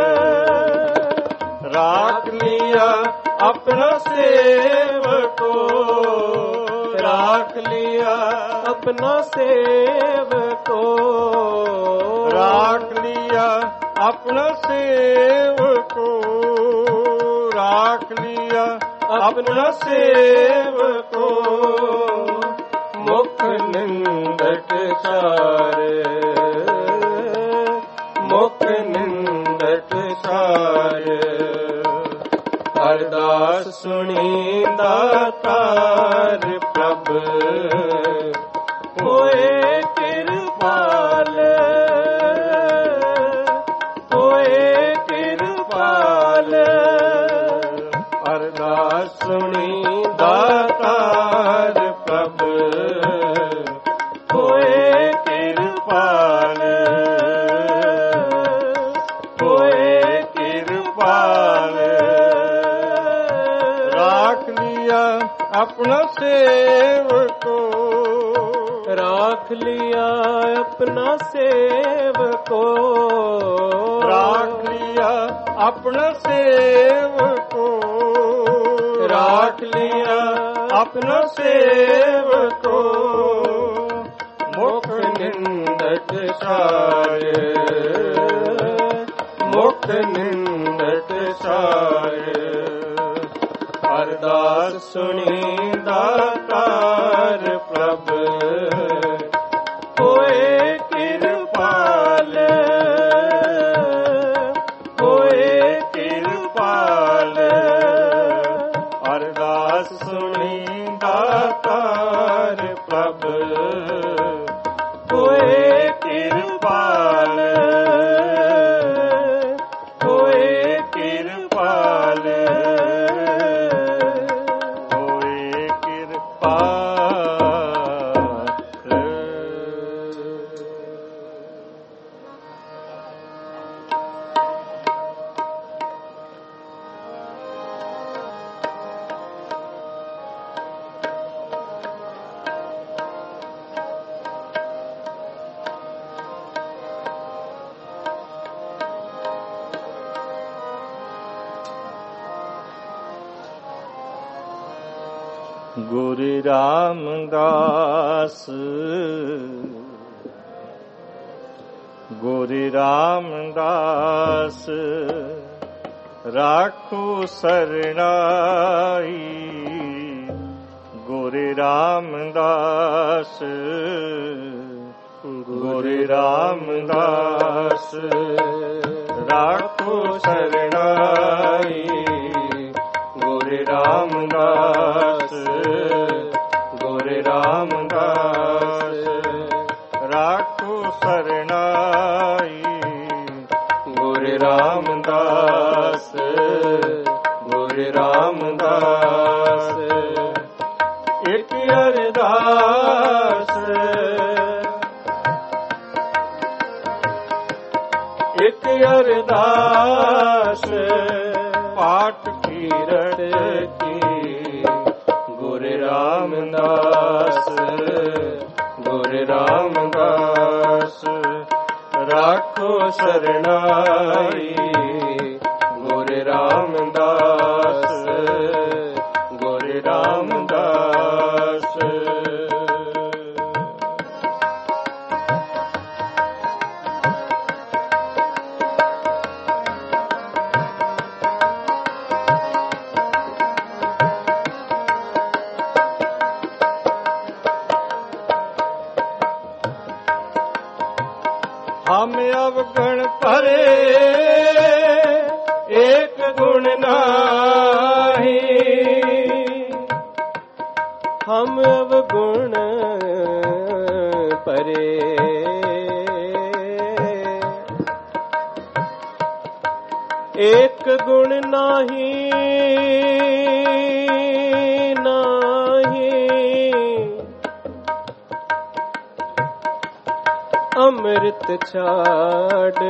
राख लिया अपना सेवको, राख लिया अपना सेवको, राख लिया अपना सेवको, राख लिया अपना सेवको। मुख निंदक सार, मुख निंदक सार। अरदास सुनी दातार प्रभ होए कृपाल, होए कृपाल। अरदास सुनी दातार प्रभ होए कृपाल, होए कृपाल। राख लिया अपना सेवको, राख लिया अपना सेवको, राख लिया अपना सेवको, राख लिया अपना सेवको। मुख निंदक सार, मुख निंदक सार। अरदास सुनी दातार प्रभ होए कृपाल, होए कृपाल। अरदास सुनी दातार प्रभ होए कृपाल, होए कृपाल, होए कृपाल। गुरु रामदास गुरु रामदास राखो सरनाई गुरु रामदास गुरु रामदास राखो सरनाई गुरु रामदास गुरु रामदास राखो सरनाई गुरु रामदास गुरु रामदास एक अरदास एक अरदास पाठ कीरत की गुरु रामदास गुरु रामदास राखो सरनाई गुरु रामदास गुरु रामदास हम अवगुण परे एक गुण नाही हम अवगुण परे एक गुण नाही अमृत छाड़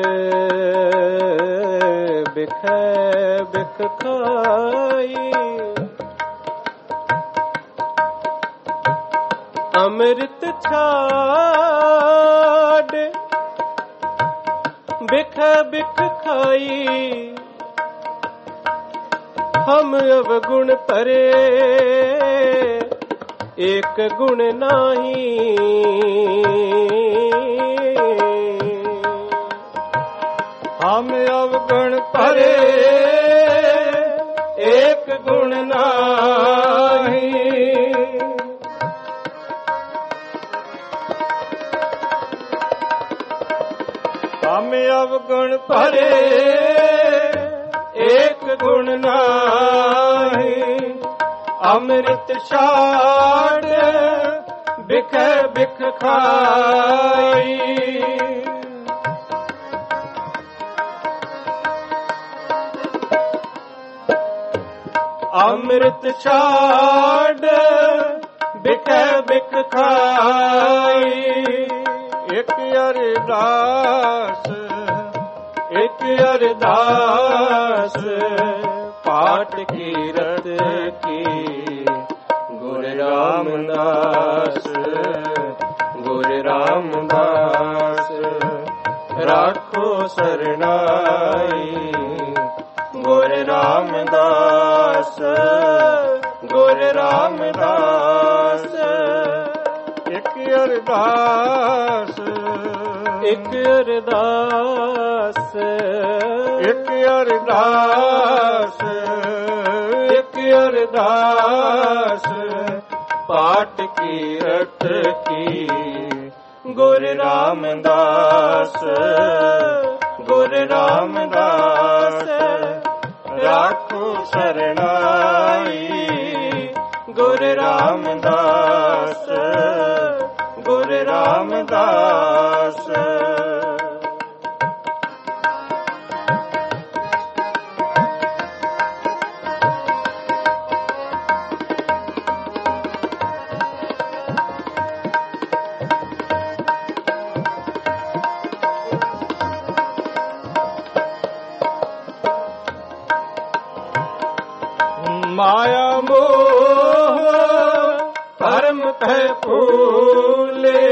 बिख बिख खाई अमृत छाड़ बिख बिख खाई हम अवगुण परे एक गुण नाही हम अवगुण परे एक गुण नाही हम अवगुण परे एक गुण नाही अमृत छाड़ बिख बिख खाई अमृत छाड़ बिख बिख खाई एक अरदास पाठ कीरत की गुरु रामदास गुरु रामदास राखो सरनाई गुरु रामदास गुरु रामदास एक अरदास एक अरदास एक अरदास एक अरदास पाठ कीरत की गुरु रामदास गुरु रामदास राखो सरनाई गुरु रामदास गुरु रामदास माया मोह धर्म कह फूले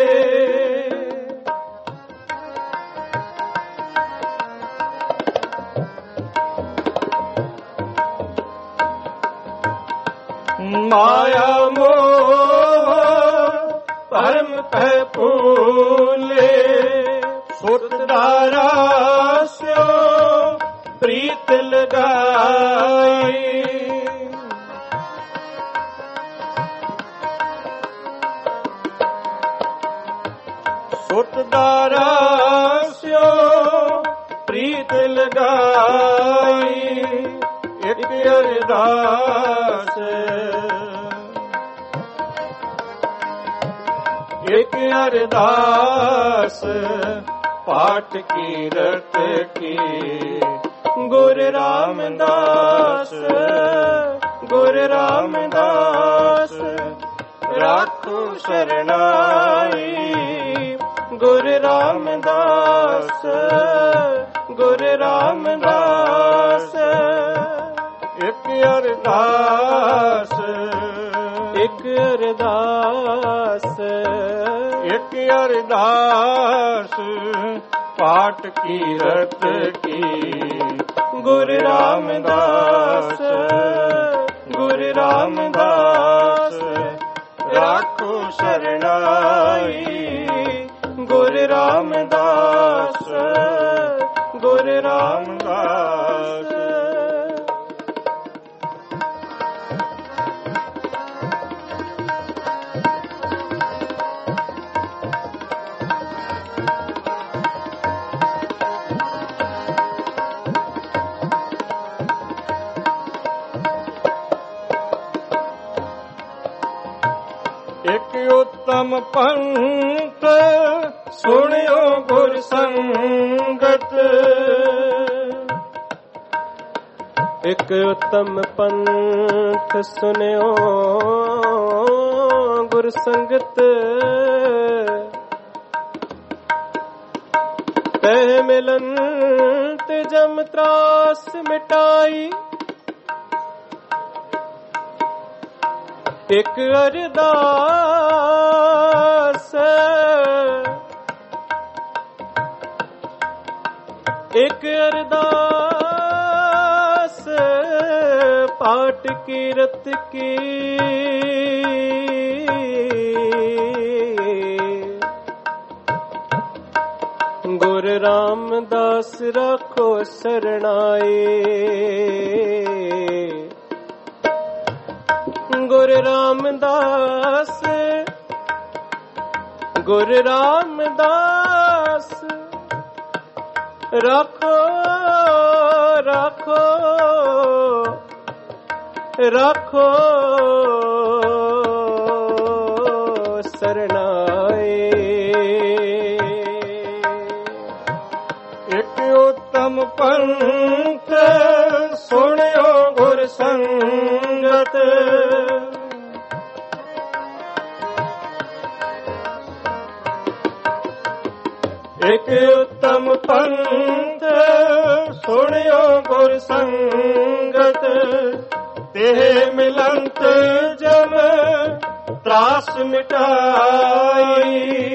माया मोह परम पै फूले सुत दारा स्यो प्रीत लगाई सुत दारा स्यो प्रीत लगाई एक अरदास एक अरदास पाठ की रत की गुरु रामदास गुरु रामदास राखो शरणाई गुरु रामदास गुरु रामदास एक अरदास एक अरदास एक अरदास पाठ की रत की गुरु रामदास गुरु रामदास राखो शरणाई गुरु रामदास गुरु रामदास एक उत्तम पंथ सुनियो गुर संगत एक उत्तम पंथ सुनियो गुर संगत तह मिलंत जम त्रास मिटाई एक अरदास एक अरदास पाठ की रत की गुरु रामदास राखो शरणाई गुरु रामदास गुरु रामदास राखो राखो राखो शरणाई एक उत्तम पंथ सुनियो गुर संगत एक उत्तम पंथ सुनियो गुर संगत तेह मिलंत जम त्रास मिटाई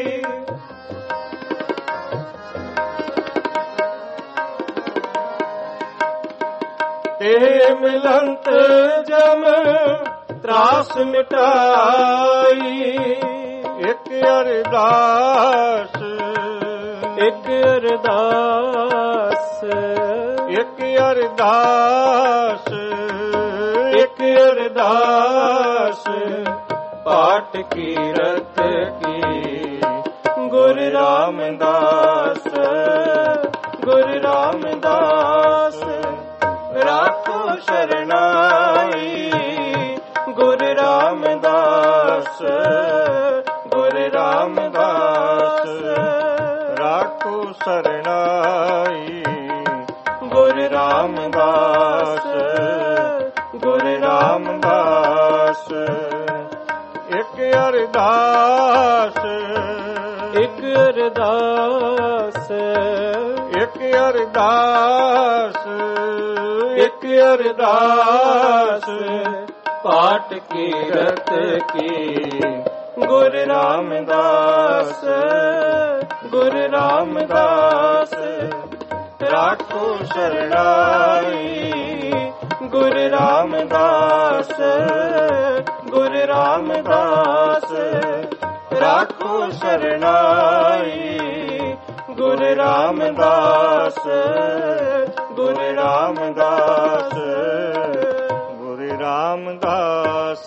तेह मिलंत जम त्रास मिटाई एक अरदास एक अरदास एक अरदास एक अरदास पाठ की रत की गुरु रामदास गुरु रामदास राखो शरणाई गुरु रामदास गुरु रामदास राखो शरणाई गुरु रामदास गुरु रामदास एक अरदास एक अरदास एक अरदास एक अरदास पाठ की रत की गुरु रामदास गुरु रामदास राखो शरणाई गुरु रामदास ਰਾਮਦਾਸ ਰਾਖੋ ਸਰਨਾਈ। ਗੁਰੂ ਰਾਮਦਾਸ ਗੁਰੂ ਰਾਮਦਾਸ ਗੁਰੂ ਰਾਮਦਾਸ।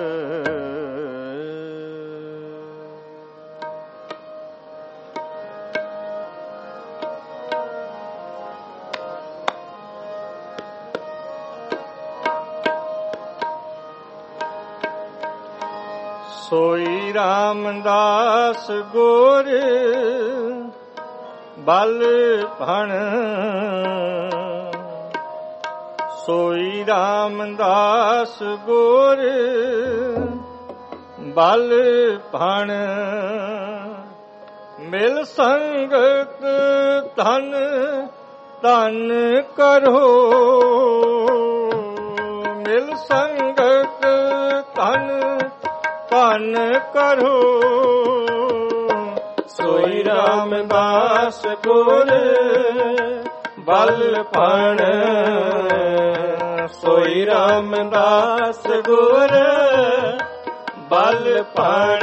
ਸੋਈ ਰਾਮਦਾਸ ਗੁਰ ਬਲ ਭਣ। ਸੋਈ ਰਾਮਦਾਸ ਗੁਰ ਬਲ ਭਣ। ਮਿਲ ਸੰਗਤ ਧਨ ਧਨ ਕਰੋ। ਮਿਲ ਸੰਗਤ ਧਨ ਧਨ ਕਰੋ। ਸੋਈ ਰਾਮਦਾਸ ਗੁਰ ਬਲ ਭਣ। ਸੋਈ ਰਾਮਦਾਸ ਗੁਰ ਬਲ ਭਣ।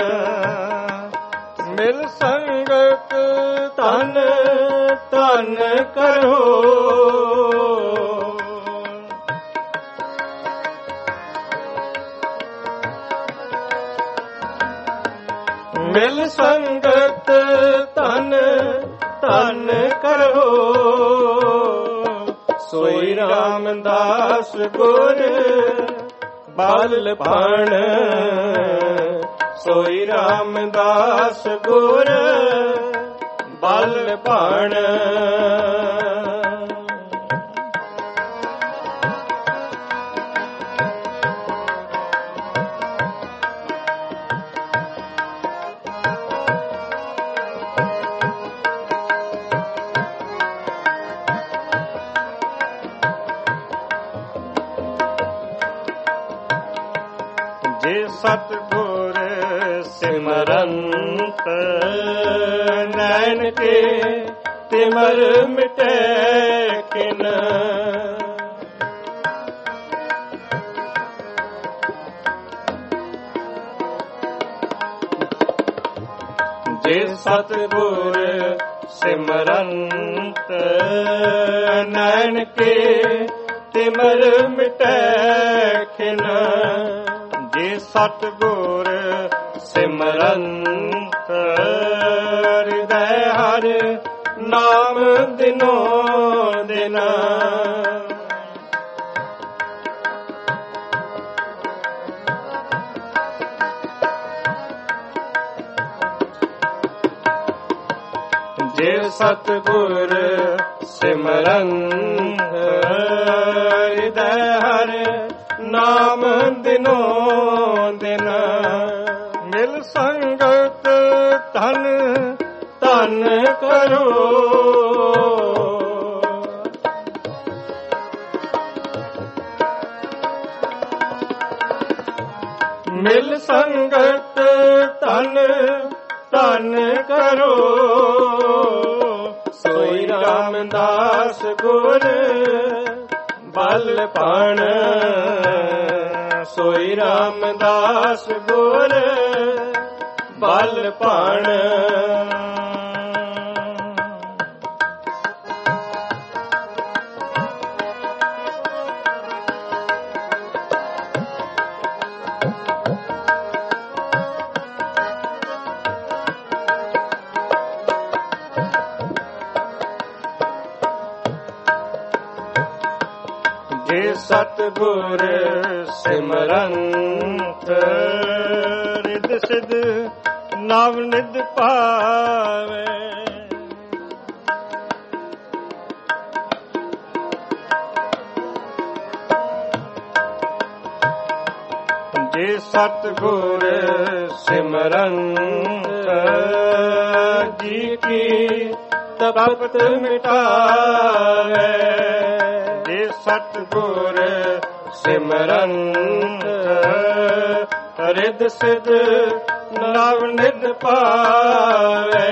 ਮਿਲ ਸੰਗਤ ਧਨ ਧਨ ਕਰੋ। ਮਿਲ ਸੰਗਤ ਧਨ ਧਨ ਕਰੋ। ਸੋਈ ਰਾਮਦਾਸ ਗੁਰ ਬਲ ਭਣ। ਸੋਈ ਰਾਮਦਾਸ ਗੁਰ ਬਲ ਭਣ। ਜੇ ਸਤਿਗੁਰ ਸਿਮਰੰਤ ਨੈਣ ਕੇ ਤਿਮਰ ਮਿਟੈ ਕਿਨ। ਜੇ ਸਤਿਗੁਰ ਸਿਮਰੰਤ ਨੈਣ ਕੇ ਤਿਮਰ ਮਿਟੈ ਕਿਨ। ਜੇ ਸਤਿਗੁਰ ਸਿਮਰੰਤ ਹਿਰਦੈ ਹਰ ਨਾਮ ਦਿਨੋ ਦਿਨ। ਜੇ ਸਤਿਗੁਰ ਸਿਮਰੰਤ ਹਿਰਦੈ ਹਰ ਨਾਮ ਦਿਨੋ ਦਿਨ। ਮਿਲ ਸੰਗਤ ਧਨ ਧਨ ਕਰੋ। ਮਿਲ ਸੰਗਤ ਧਨ ਧਨ ਕਰੋ। ਸੋਈ ਰਾਮਦਾਸ ਗੁਰ ਬਲ ਭਣ। ਸੋਈ ਰਾਮਦਾਸ ਗੁਰ ਬਲ ਭਣ। ਜੇ ਸਤਿਗੁਰ ਸਿਮਰੰਤ ਰਿਦ ਸਿਧ ਨਵ ਨਿਧ ਪਾਵੇ। ਜੇ ਸਤਿਗੁਰ ਸਿਮਰੰਤ ਜੀ ਕੀ ਤਪਤ ਮਿਟਾਵੇ। ਜੇ ਸਤਿਗੁਰ ਸਿਮਰੰਤ ਰਿਦ ਸਿਧ ਨਵ ਨਿਧ ਪਾਵੇ।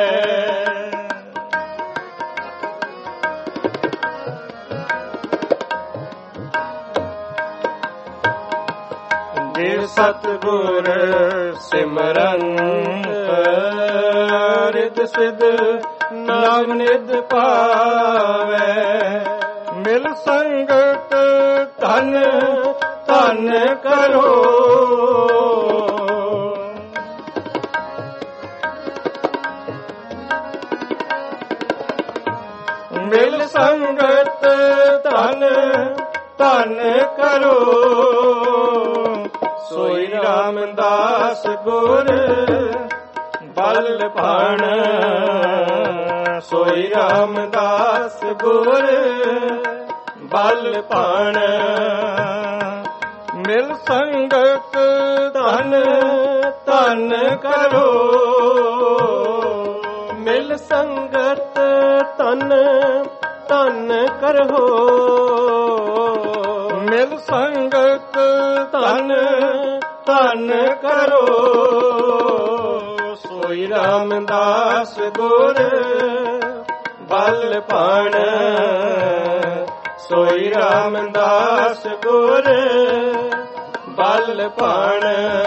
ਜੇ ਸਤਿਗੁਰ ਸਿਮਰੰਤ ਰਿਦ ਸਿਧ ਨਵ ਨਿਧ ਪਾਵੈ। ਮਿਲ ਸੰਗਤ ਧਨ ਧਨ ਕਰੋ। ਮਿਲ ਸੰਗਤ ਧਨ ਧਨ ਕਰੋ। ਸੋਈ ਰਾਮਦਾਸ ਗੁਰ ਬਲ ਭਾਣ। ਸੋਈ ਰਾਮਦਾਸ ਗੁਰ ਬਲ ਭਾਣ। ਮਿਲ ਸੰਗਤ ਧਨ ਧਨ ਕਰੋ। ਮਿਲ ਸੰਗਤ ਧਨ ਧਨ ਕਰੋ। ਮਿਲ ਸੰਗਤ ਧਨ ਧਨ ਕਰੋ। ਸੋਈ ਰਾਮਦਾਸ ਗੁਰ ਬਲ ਭਾਣ। ਸੋਈ ਰਾਮਦਾਸ ਗੁਰ ਬਲ ਭਾਣ।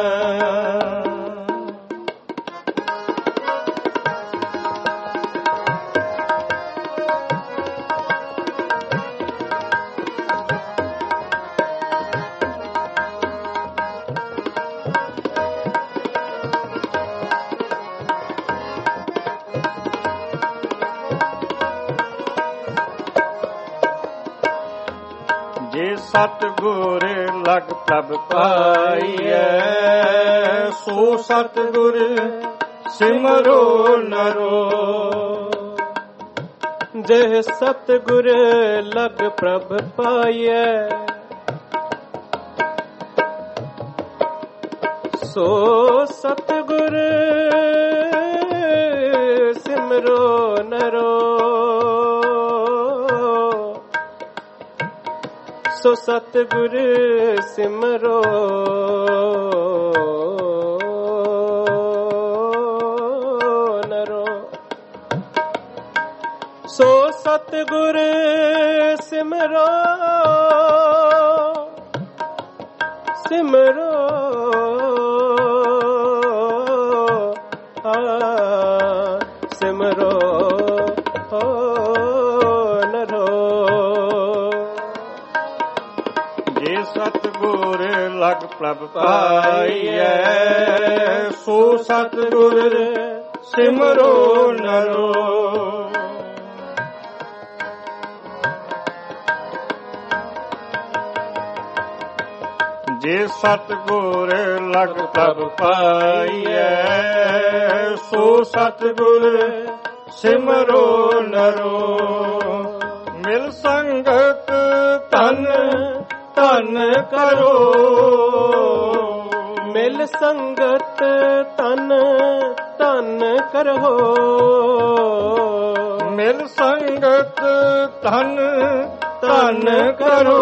ਜੇ ਸਤਿਗੁਰ ਲਗ ਪ੍ਰਭ ਪਾਈਐ। ਸੋ ਸਤਿਗੁਰ ਸਿਮਰੋ ਨਰੋ। ਜੇ ਸਤਿਗੁਰ ਲਗ ਪ੍ਰਭ ਪਾਈਐ। ਸੋ ਸਤਿਗੁਰ ਸਿਮਰੋ ਨਰੋ। ਸੋ ਸਤਿਗੁਰ ਸਿਮਰੋ ਨਰੋ। ਸੋ ਸਤਿਗੁਰ ਸਿਮਰੋ ਸਿਮਰੋ। ਸਿਮਰੋ ਸਤਿਗੁਰ ਲਗ ਪ੍ਰਭ ਪਾਈਐ। ਸੋ ਸਤਿਗੁਰ ਸਿਮਰੋ ਨਰੋ। ਜੇ ਸਤਿਗੁਰ ਲਗ ਪ੍ਰਭ ਪਾਈਐ। ਸੋ ਸਤਿਗੁਰ ਸਿਮਰੋ ਨਰੋ। ਮਿਲ ਸੰਗਤ ਧਨ ਧਨ ਕਰੋ। ਮਿਲ ਸੰਗਤ ਧਨ ਧਨ ਕਰੋ। ਮਿਲ ਸੰਗਤ ਧਨ ਧਨ ਕਰੋ।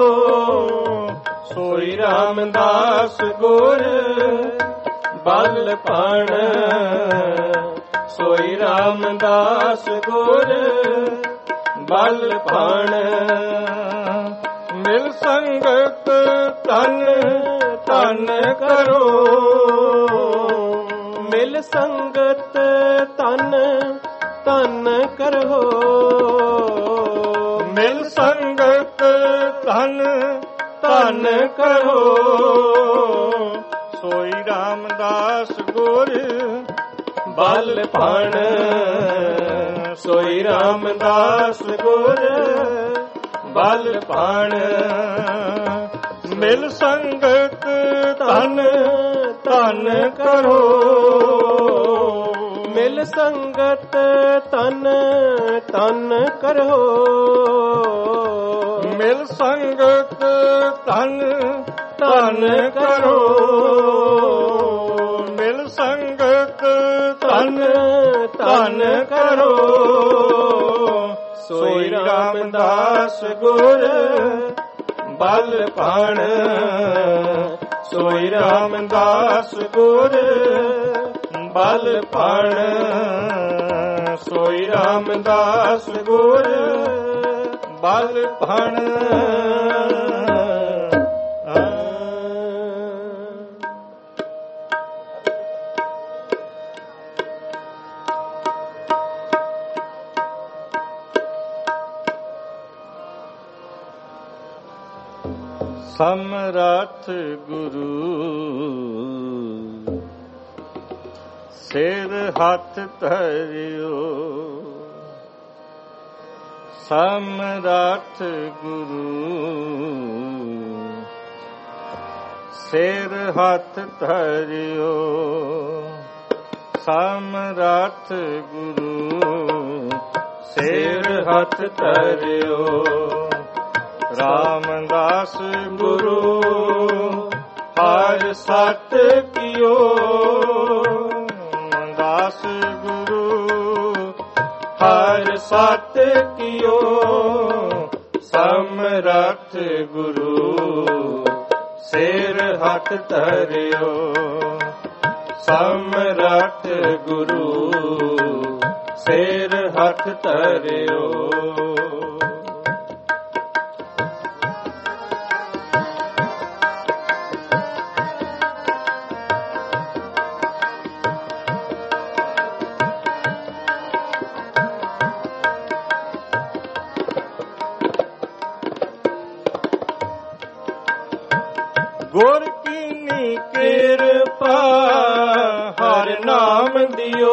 ਸੋਈ ਰਾਮਦਾਸ ਗੁਰ ਬਲ ਭਾਣ। ਸੋਈ ਰਾਮਦਾਸ ਗੁਰ ਬਲ ਭਾਣ। ਮਿਲ ਸੰਗਤ ਧਨ ਧਨ ਕਰੋ। ਮਿਲ ਸੰਗਤ ਧਨ ਧਨ ਕਰੋ। ਮਿਲ ਸੰਗਤ ਧਨ ਧਨ ਕਰੋ। ਸੋਈ ਰਾਮਦਾਸ ਗੁਰ ਬਲ ਭਾਣ। ਸੋਈ ਰਾਮਦਾਸ ਗੁਰ ਬਲ ਭਾਣ। ਮਿਲ ਸੰਗਤ ਧਨ ਧਨ ਕਰੋ। ਮਿਲ ਸੰਗਤ ਧਨ ਧਨ ਕਰੋ। ਮਿਲ ਸੰਗਤ ਧਨ ਧਨ ਕਰੋ। ਮਿਲ ਸੰਗਤ ਧਨ ਧਨ ਕਰੋ। ਸੋਈ ਰਾਮਦਾਸ ਗੁਰ ਬਲ ਭਾਣ। ਸੋਈ ਰਾਮਦਾਸ ਗੁਰ ਬਲ ਭਾਣ। ਸੋਈ ਰਾਮਦਾਸ ਗੁਰ ਬਲ ਭਾਣ। ਸਮਰੱਥ ਗੁਰੂ ਸਿਰ ਹੱਥ ਧਰਿਓ, ਸਮਰੱਥ ਗੁਰੂ ਸਿਰ ਹੱਥ ਧਰਿਓ, ਸਮਰੱਥ ਗੁਰੂ ਸਿਰ ਹੱਥ ਧਰਿਓ। ਰਾਮਦਾਸ ਗੁਰੂ ਹਰਿ ਸਤ ਕੀਓ, ਦਾਸ ਗੁਰੂ ਹਰਿ ਸਤ ਕੀਓ, ਸਮਰੱਥ ਗੁਰੂ ਸਿਰ ਹੱਥ ਧਰਿਓ, ਸਮਰੱਥ ਗੁਰੂ ਸਿਰ ਹੱਥ ਧਰਿਓ। ਗੁਰ ਕੀਨੀ ਕਿਰਪਾ ਹਰਿ ਨਾਮ ਦਿਓ,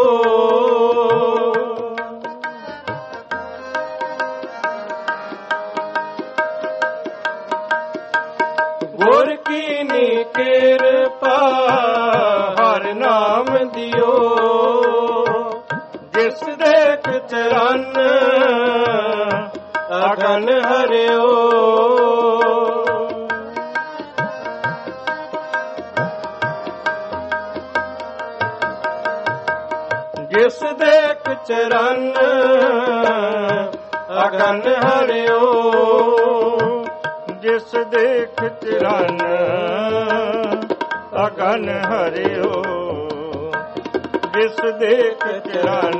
ਗੁਰ ਕੀਨੀ ਕਿਰਪਾ ਹਰਿ ਨਾਮ ਦਿਓ, ਜਿਸ ਦੇਖ ਚਰਨ ਅਗਨ ਹਰਿਓ, ਜਿਸ ਦੇਖ ਚਰਨ ਅਗਨ ਹਰਿਓ, ਜਿਸ ਦੇਖ ਚਰਨ ਅਗਨ ਹਰਿਓ, ਜਿਸ ਦੇਖ ਚਰਨ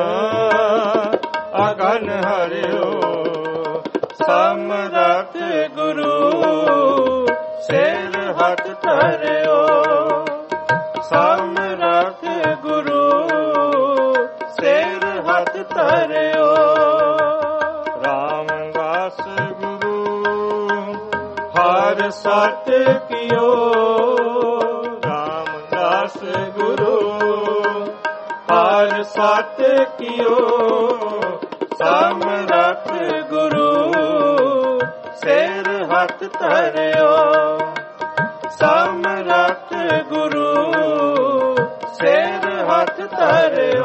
ਅਗਨ ਹਰਿਓ, ਸਮਰੱਥ ਗੁਰੂ ਸਿਰ ਹੱਥ ਧਰਿਓ, ਸਮਰੱਥ ਗੁਰੂ ਸਿਰ ਹੱਥ ਧਰਿਓ। ਰਾਮਦਾਸ ਗੁਰੂ ਹਰਿ ਸਤ ਕੀਓ, ਰਾਮਦਾਸ ਗੁਰੂ ਹਰਿ ਸਤ ਕੀਓ, ਸਮਰੱਥ ਗੁਰੂ ਸਿਰ ਹੱਥ ਧਰਿਓ, ਸਮਰੱਥ ਗੁਰੂ ਸਿਰ ਹੱਥ ਧਰਿਓ।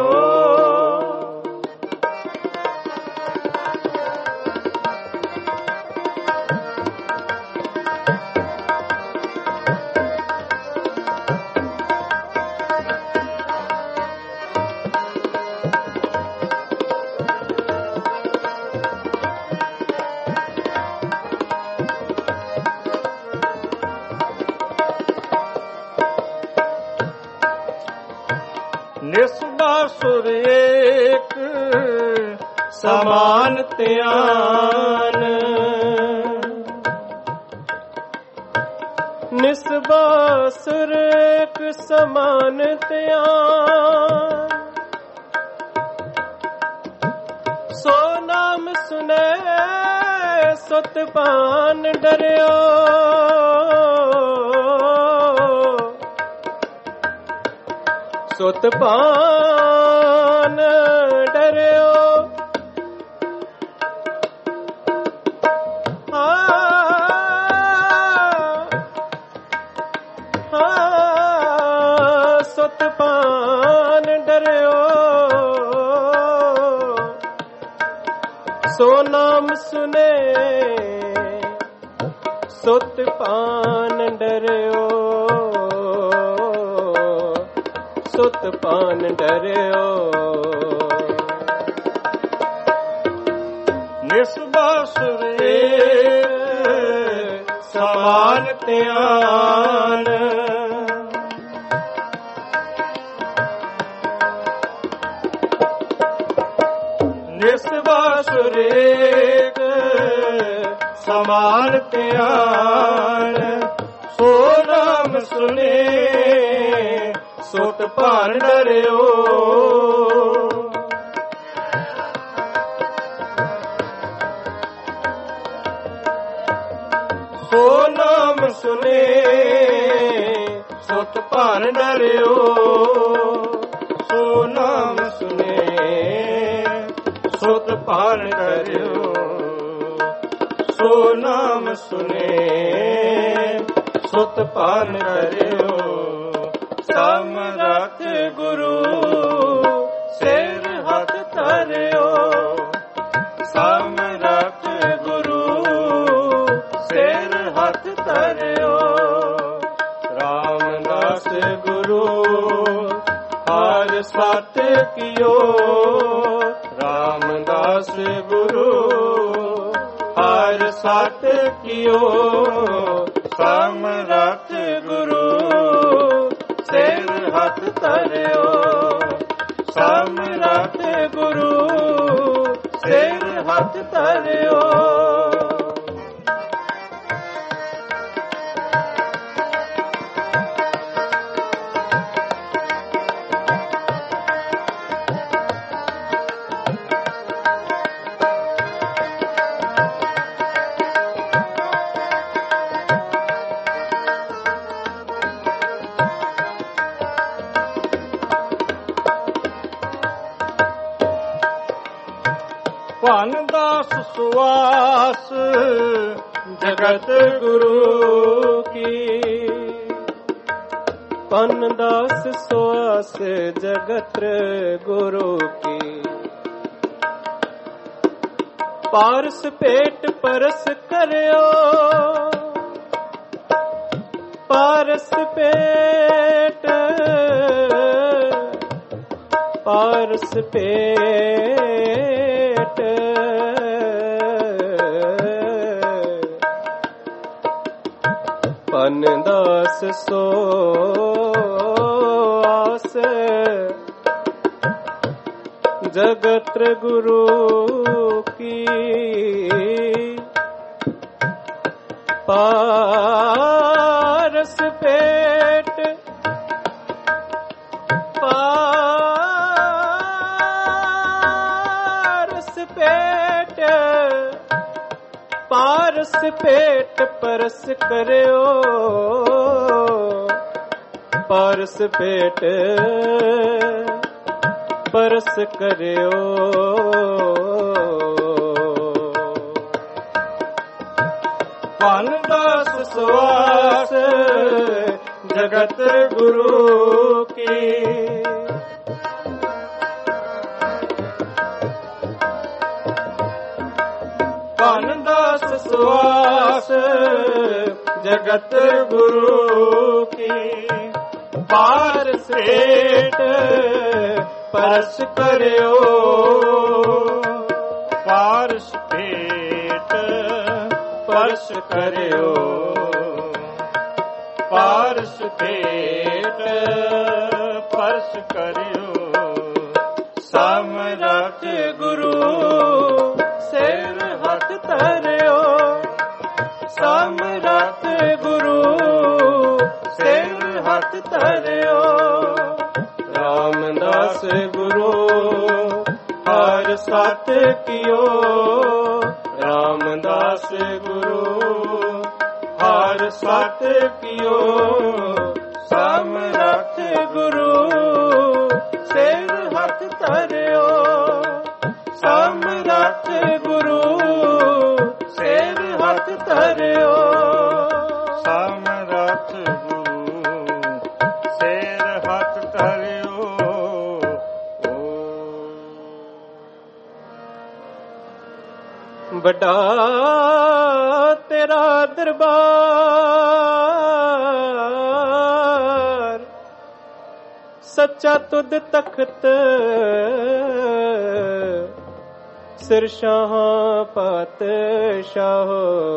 ਨਿਸਬਾਸੁਰ ਏਕ ਸਮਾਨ ਧਿਆਨ, ਨਿਸਬਾਸੁਰ ਏਕ ਸਮਾਨ ਧਿਆਨ, ਸੋ ਨਾਮ ਸੁਨੇ ਸੁਤ ਪਾਨ ਡਰਿਓ, ਸੁਤ ਪਾਨ ਡਰਿਓ, ਸੁਤ ਪਾਨ ਡਰਿਓ, ਸੋ ਨਾਮ ਸੁਨੇ ਸੁਤ ਪਾਨ ਡਰਿਓ, ਸੁਤ ਪਾਨ ਡਰਿਓ। ਨਿਸਬਾਸੁਰ ਏਕ ਸਮਾਨ ਧਿਆਨ, ਨਿਸਬਾਸੁਰ ਏਕ ਸਮਾਨ ਧਿਆਨ, ਸੋ ਨਾਮ ਸੁਨੇ ਸੁਤ ਪਾਨ ਡਰਿਓ, ਸੋ ਨਾਮ ਨਾਮ ਸੁਨੇ ਸੁਤ ਭਰ ਡਰਿਓ ਸੋ ਨਾਮ ਸੁਨੇ ਸੁਤ ਭਰ ਡਰਿਓ ਸੋ ਨਾਮ ਸੁਨੇ ਸੁਤ ਭਰ ਡਰਿਓ ਸਮਰਥ ਗੁਰੂ ਸਿਰ ਹੱਥ ਧਰਿਓ ਸਮਰਥ ਗੁਰੂ ਸਿਰ ਹੱਥ ਧਰਿਓ ਰਾਮਦਾਸ ਗੁਰੂ ਹਰ ਸਤ ਕੀਓ ਰਾਮਦਾਸ ਗੁਰੂ ਹਰ ਸਤ ਕੀਓ ਸਮਰਥ ਗੁਰੂ ਸਿਰ ਹੱਥ ਧਰਿਓ ਸਮਰਥ ਗੁਰੂ ਸਿਰ ਹੱਥ ਧਰਿਓ ਭਨ ਦਾਸ ਸੁਆਸ ਜਗਤ ਗੁਰੂ ਕੀ ਭਨ ਦਾਸ ਸੁਆਸ ਜਗਤ ਗੁਰੂ ਕੀ ਪਾਰਸ ਪੇਟ ਪਰਸ ਕਰਿਓ ਪਾਰਸ ਪੇਟ ਪਾਰਸ ਪੇਟ ਭਨ ਦਾਸ ਸੁਆਸ ਜਗਤ ਗੁਰੂ ਕੀ ਪਾਰਸ ਪੇਟ ਪਾਰਸ ਪੇਟ ਪਾਰਸ ਪੇਟ ਪਰਸ ਕਰਿਓ ਪਾਰਸ ਪੇਟ ਪਰਸ ਕਰਿਓ ਭਨ ਦਾਸ ਸੁਆਸ ਜਗਤ ਗੁਰੂ ਕੀ ਭਨ ਦਾਸ ਸੁਆਸ ਜਗਤ ਗੁਰੂ ਕੀ ਪਾਰਸ ਪੇਟ ਪਰਸ ਕਰਿਓ ਪਾਰਸ ਪੇਟ ਪਰਸ ਕਰਿਓ ਪਾਰਸ ਪੇਟ ਪਰਸ ਕਰਿਓ ਸਮਰਥ ਗੁਰੂ ਸਿਰ ਹੱਥ ਧਰਿਓ ਸਮਰਥ ਗੁਰੂ ਸਿਰ ਹੱਥ ਧਰਿਓ ਰਾਮਦਾਸ ਗੁਰੂ ਹਰ ਸਤ ਕੀਓ ਰਾਮਦਾਸ ਗੁਰੂ ਹਰ ਸਤ ਕੀਓ ਸਮਰਥ ਗੁਰੂ ਸਿਰ ਹੱਥ ਧਰਿਓ ਸਮਰਥ ਗੁਰੂ ਸਿਰ ਹੱਥ ਧਰਿਓ ਸਮਰਥ ਗੁਰੂ ਸਿਰ ਹੱਥ ਧਰਿਓ ਵੱਡਾ ਤੇਰਾ ਦਰਬਾਰ ਸੱਚਾ ਤੁਧ ਤਖਤ ਸਿਰ ਸ਼ਾਹ ਪਾਤਸ਼ਾਹ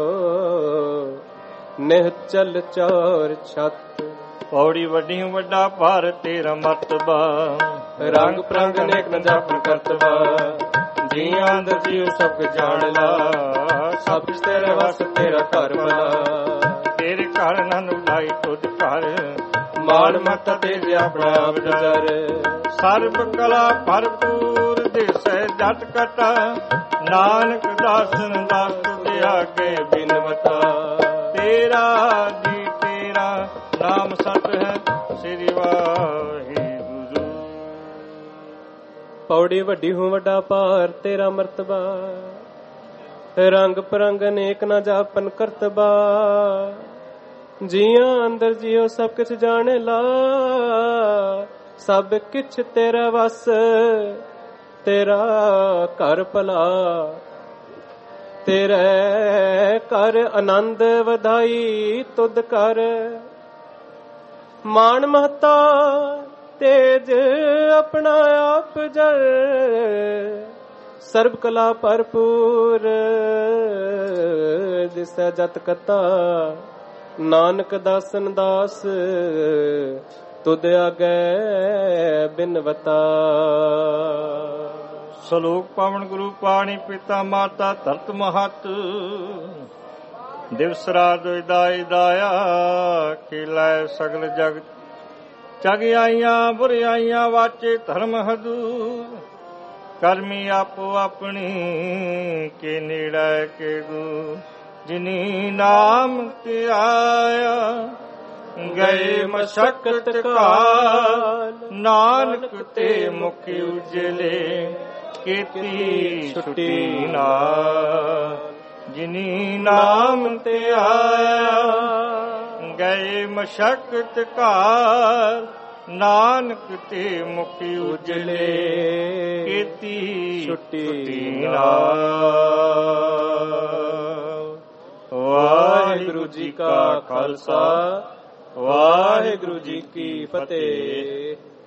ਨਿਹਚਲ ਚਾਰ ਛੱਤ ਪੌੜੀ ਵੱਡੀ ਵੱਡਾ ਭਾਰ ਤੇਰਾ ਮਰਤਬਾ ਰੰਗ ਪ੍ਰੰਗ ਨੇਕ ਨ ਜਾਪਨ ਕਰਤਬਾ ਜੀਆਂ ਅੰਦਰ ਜੀਉ ਸਭ ਜਾਣ ਲਾ ਸਭ ਤੇਰੇ ਵਸ ਤੇਰਾ ਘਰ ਬਲਾ ਤੇਰੇ ਘਰ ਨਨ ਲਾਈ ਤੁਧ ਘਰ ਮਾਲ ਮਤ ਤੇਰੇ ਆਪਣਾ ਬਜਰ ਸਰਬ ਕਲਾ ਭਰਪੂਰ ਦਿਸੈ ਜਟ ਕਟਾ ਨਾਨਕ ਦਾਸਨ ਦਾਸ ਤੁਧ ਆਗੇ ਬਿਨਵਤਾ ਤੇਰਾ ਜੀ ਤੇਰਾ ਨਾਮ ਸਤ ਹੈ ਸ੍ਰੀ ਵਾਹਿਗੁਰੂ। ਪੌੜੀ ਵੱਡੀ ਹੂੰ ਵੱਡਾ ਭਾਰ ਤੇਰਾ ਮਰਤਬਾ, ਰੰਗ ਪਰੰਗ ਅਨੇਕ ਨਾ ਜਾਪਨ ਕਰਤਬਾ। ਜੀਆਂ ਅੰਦਰ ਜਿਉ ਸਭ ਕਿਛ ਜਾਣੇ ਲਾ, ਸਭ ਕਿਛ ਤੇਰਾ ਵਸ ਤੇਰਾ ਘਰ ਭਲਾ। ਤੇਰੇ ਘਰ ਆਨੰਦ ਵਧਾਈ ਤੁਧ ਕਰ, ਮਾਣ ਮਹਤਾ ਤੇਜ ਆਪਣਾ ਆਪ ਜਰ। ਸਰਬ ਕਲਾ ਭਰਪੂਰ ਜਿਸੈ ਜਤ ਕਤਾ, ਨਾਨਕ ਦਾਸਨ ਦਾਸ ਤੁਧ ਆਗੇ ਬਿਨਵਤਾ। ਸਲੋਕ ਪਾਵਨ ਗੁਰੂ ਪਾਣੀ ਪਿਤਾ ਮਾਤਾ ਧਰਤ ਮਹਤ, ਦਿਵਸ ਰਾਤ ਦਾਈ ਦਾਇਆ ਖਿਲਾਏ ਸਗਲ ਜਗਤ। ਜਗ ਆਈਆਂ ਬੁਰਿਆਈਆਂ ਵਾਚੇ ਧਰਮ ਹਦੂ, ਕਰਮੀ ਆਪੋ ਆਪਣੀ ਕੇ ਨੇੜੇ ਕੇ ਦੂ। ਜਿਨੀ ਨਾਮ ਤੇ ਆਇਆ ਗਏ ਮਸ਼ਕਤ ਕਾਲ, ਨਾਨਕ ਤੇ ਮੁਖ ਉਜਲੇ ਕੀਤੀ ਛੁੱਟੀ ਨਾਲ। ਜਿਨੀ ਨਾਮ ਤੇ ਆਇਆ ਗਏ ਮਸ਼ਕਤ ਕਾਲ, ਨਾਨਕ ਤੇ ਮੁਖ ਉਜਲੇ ਕੀਤੀ ਛੁੱਟੀ ਨਾਲ। ਵਾਹਿਗੁਰੂ ਜੀ ਕਾ ਖਾਲਸਾ, ਵਾਹਿਗੁਰੂ ਜੀ ਕੀ ਫਤਿਹ।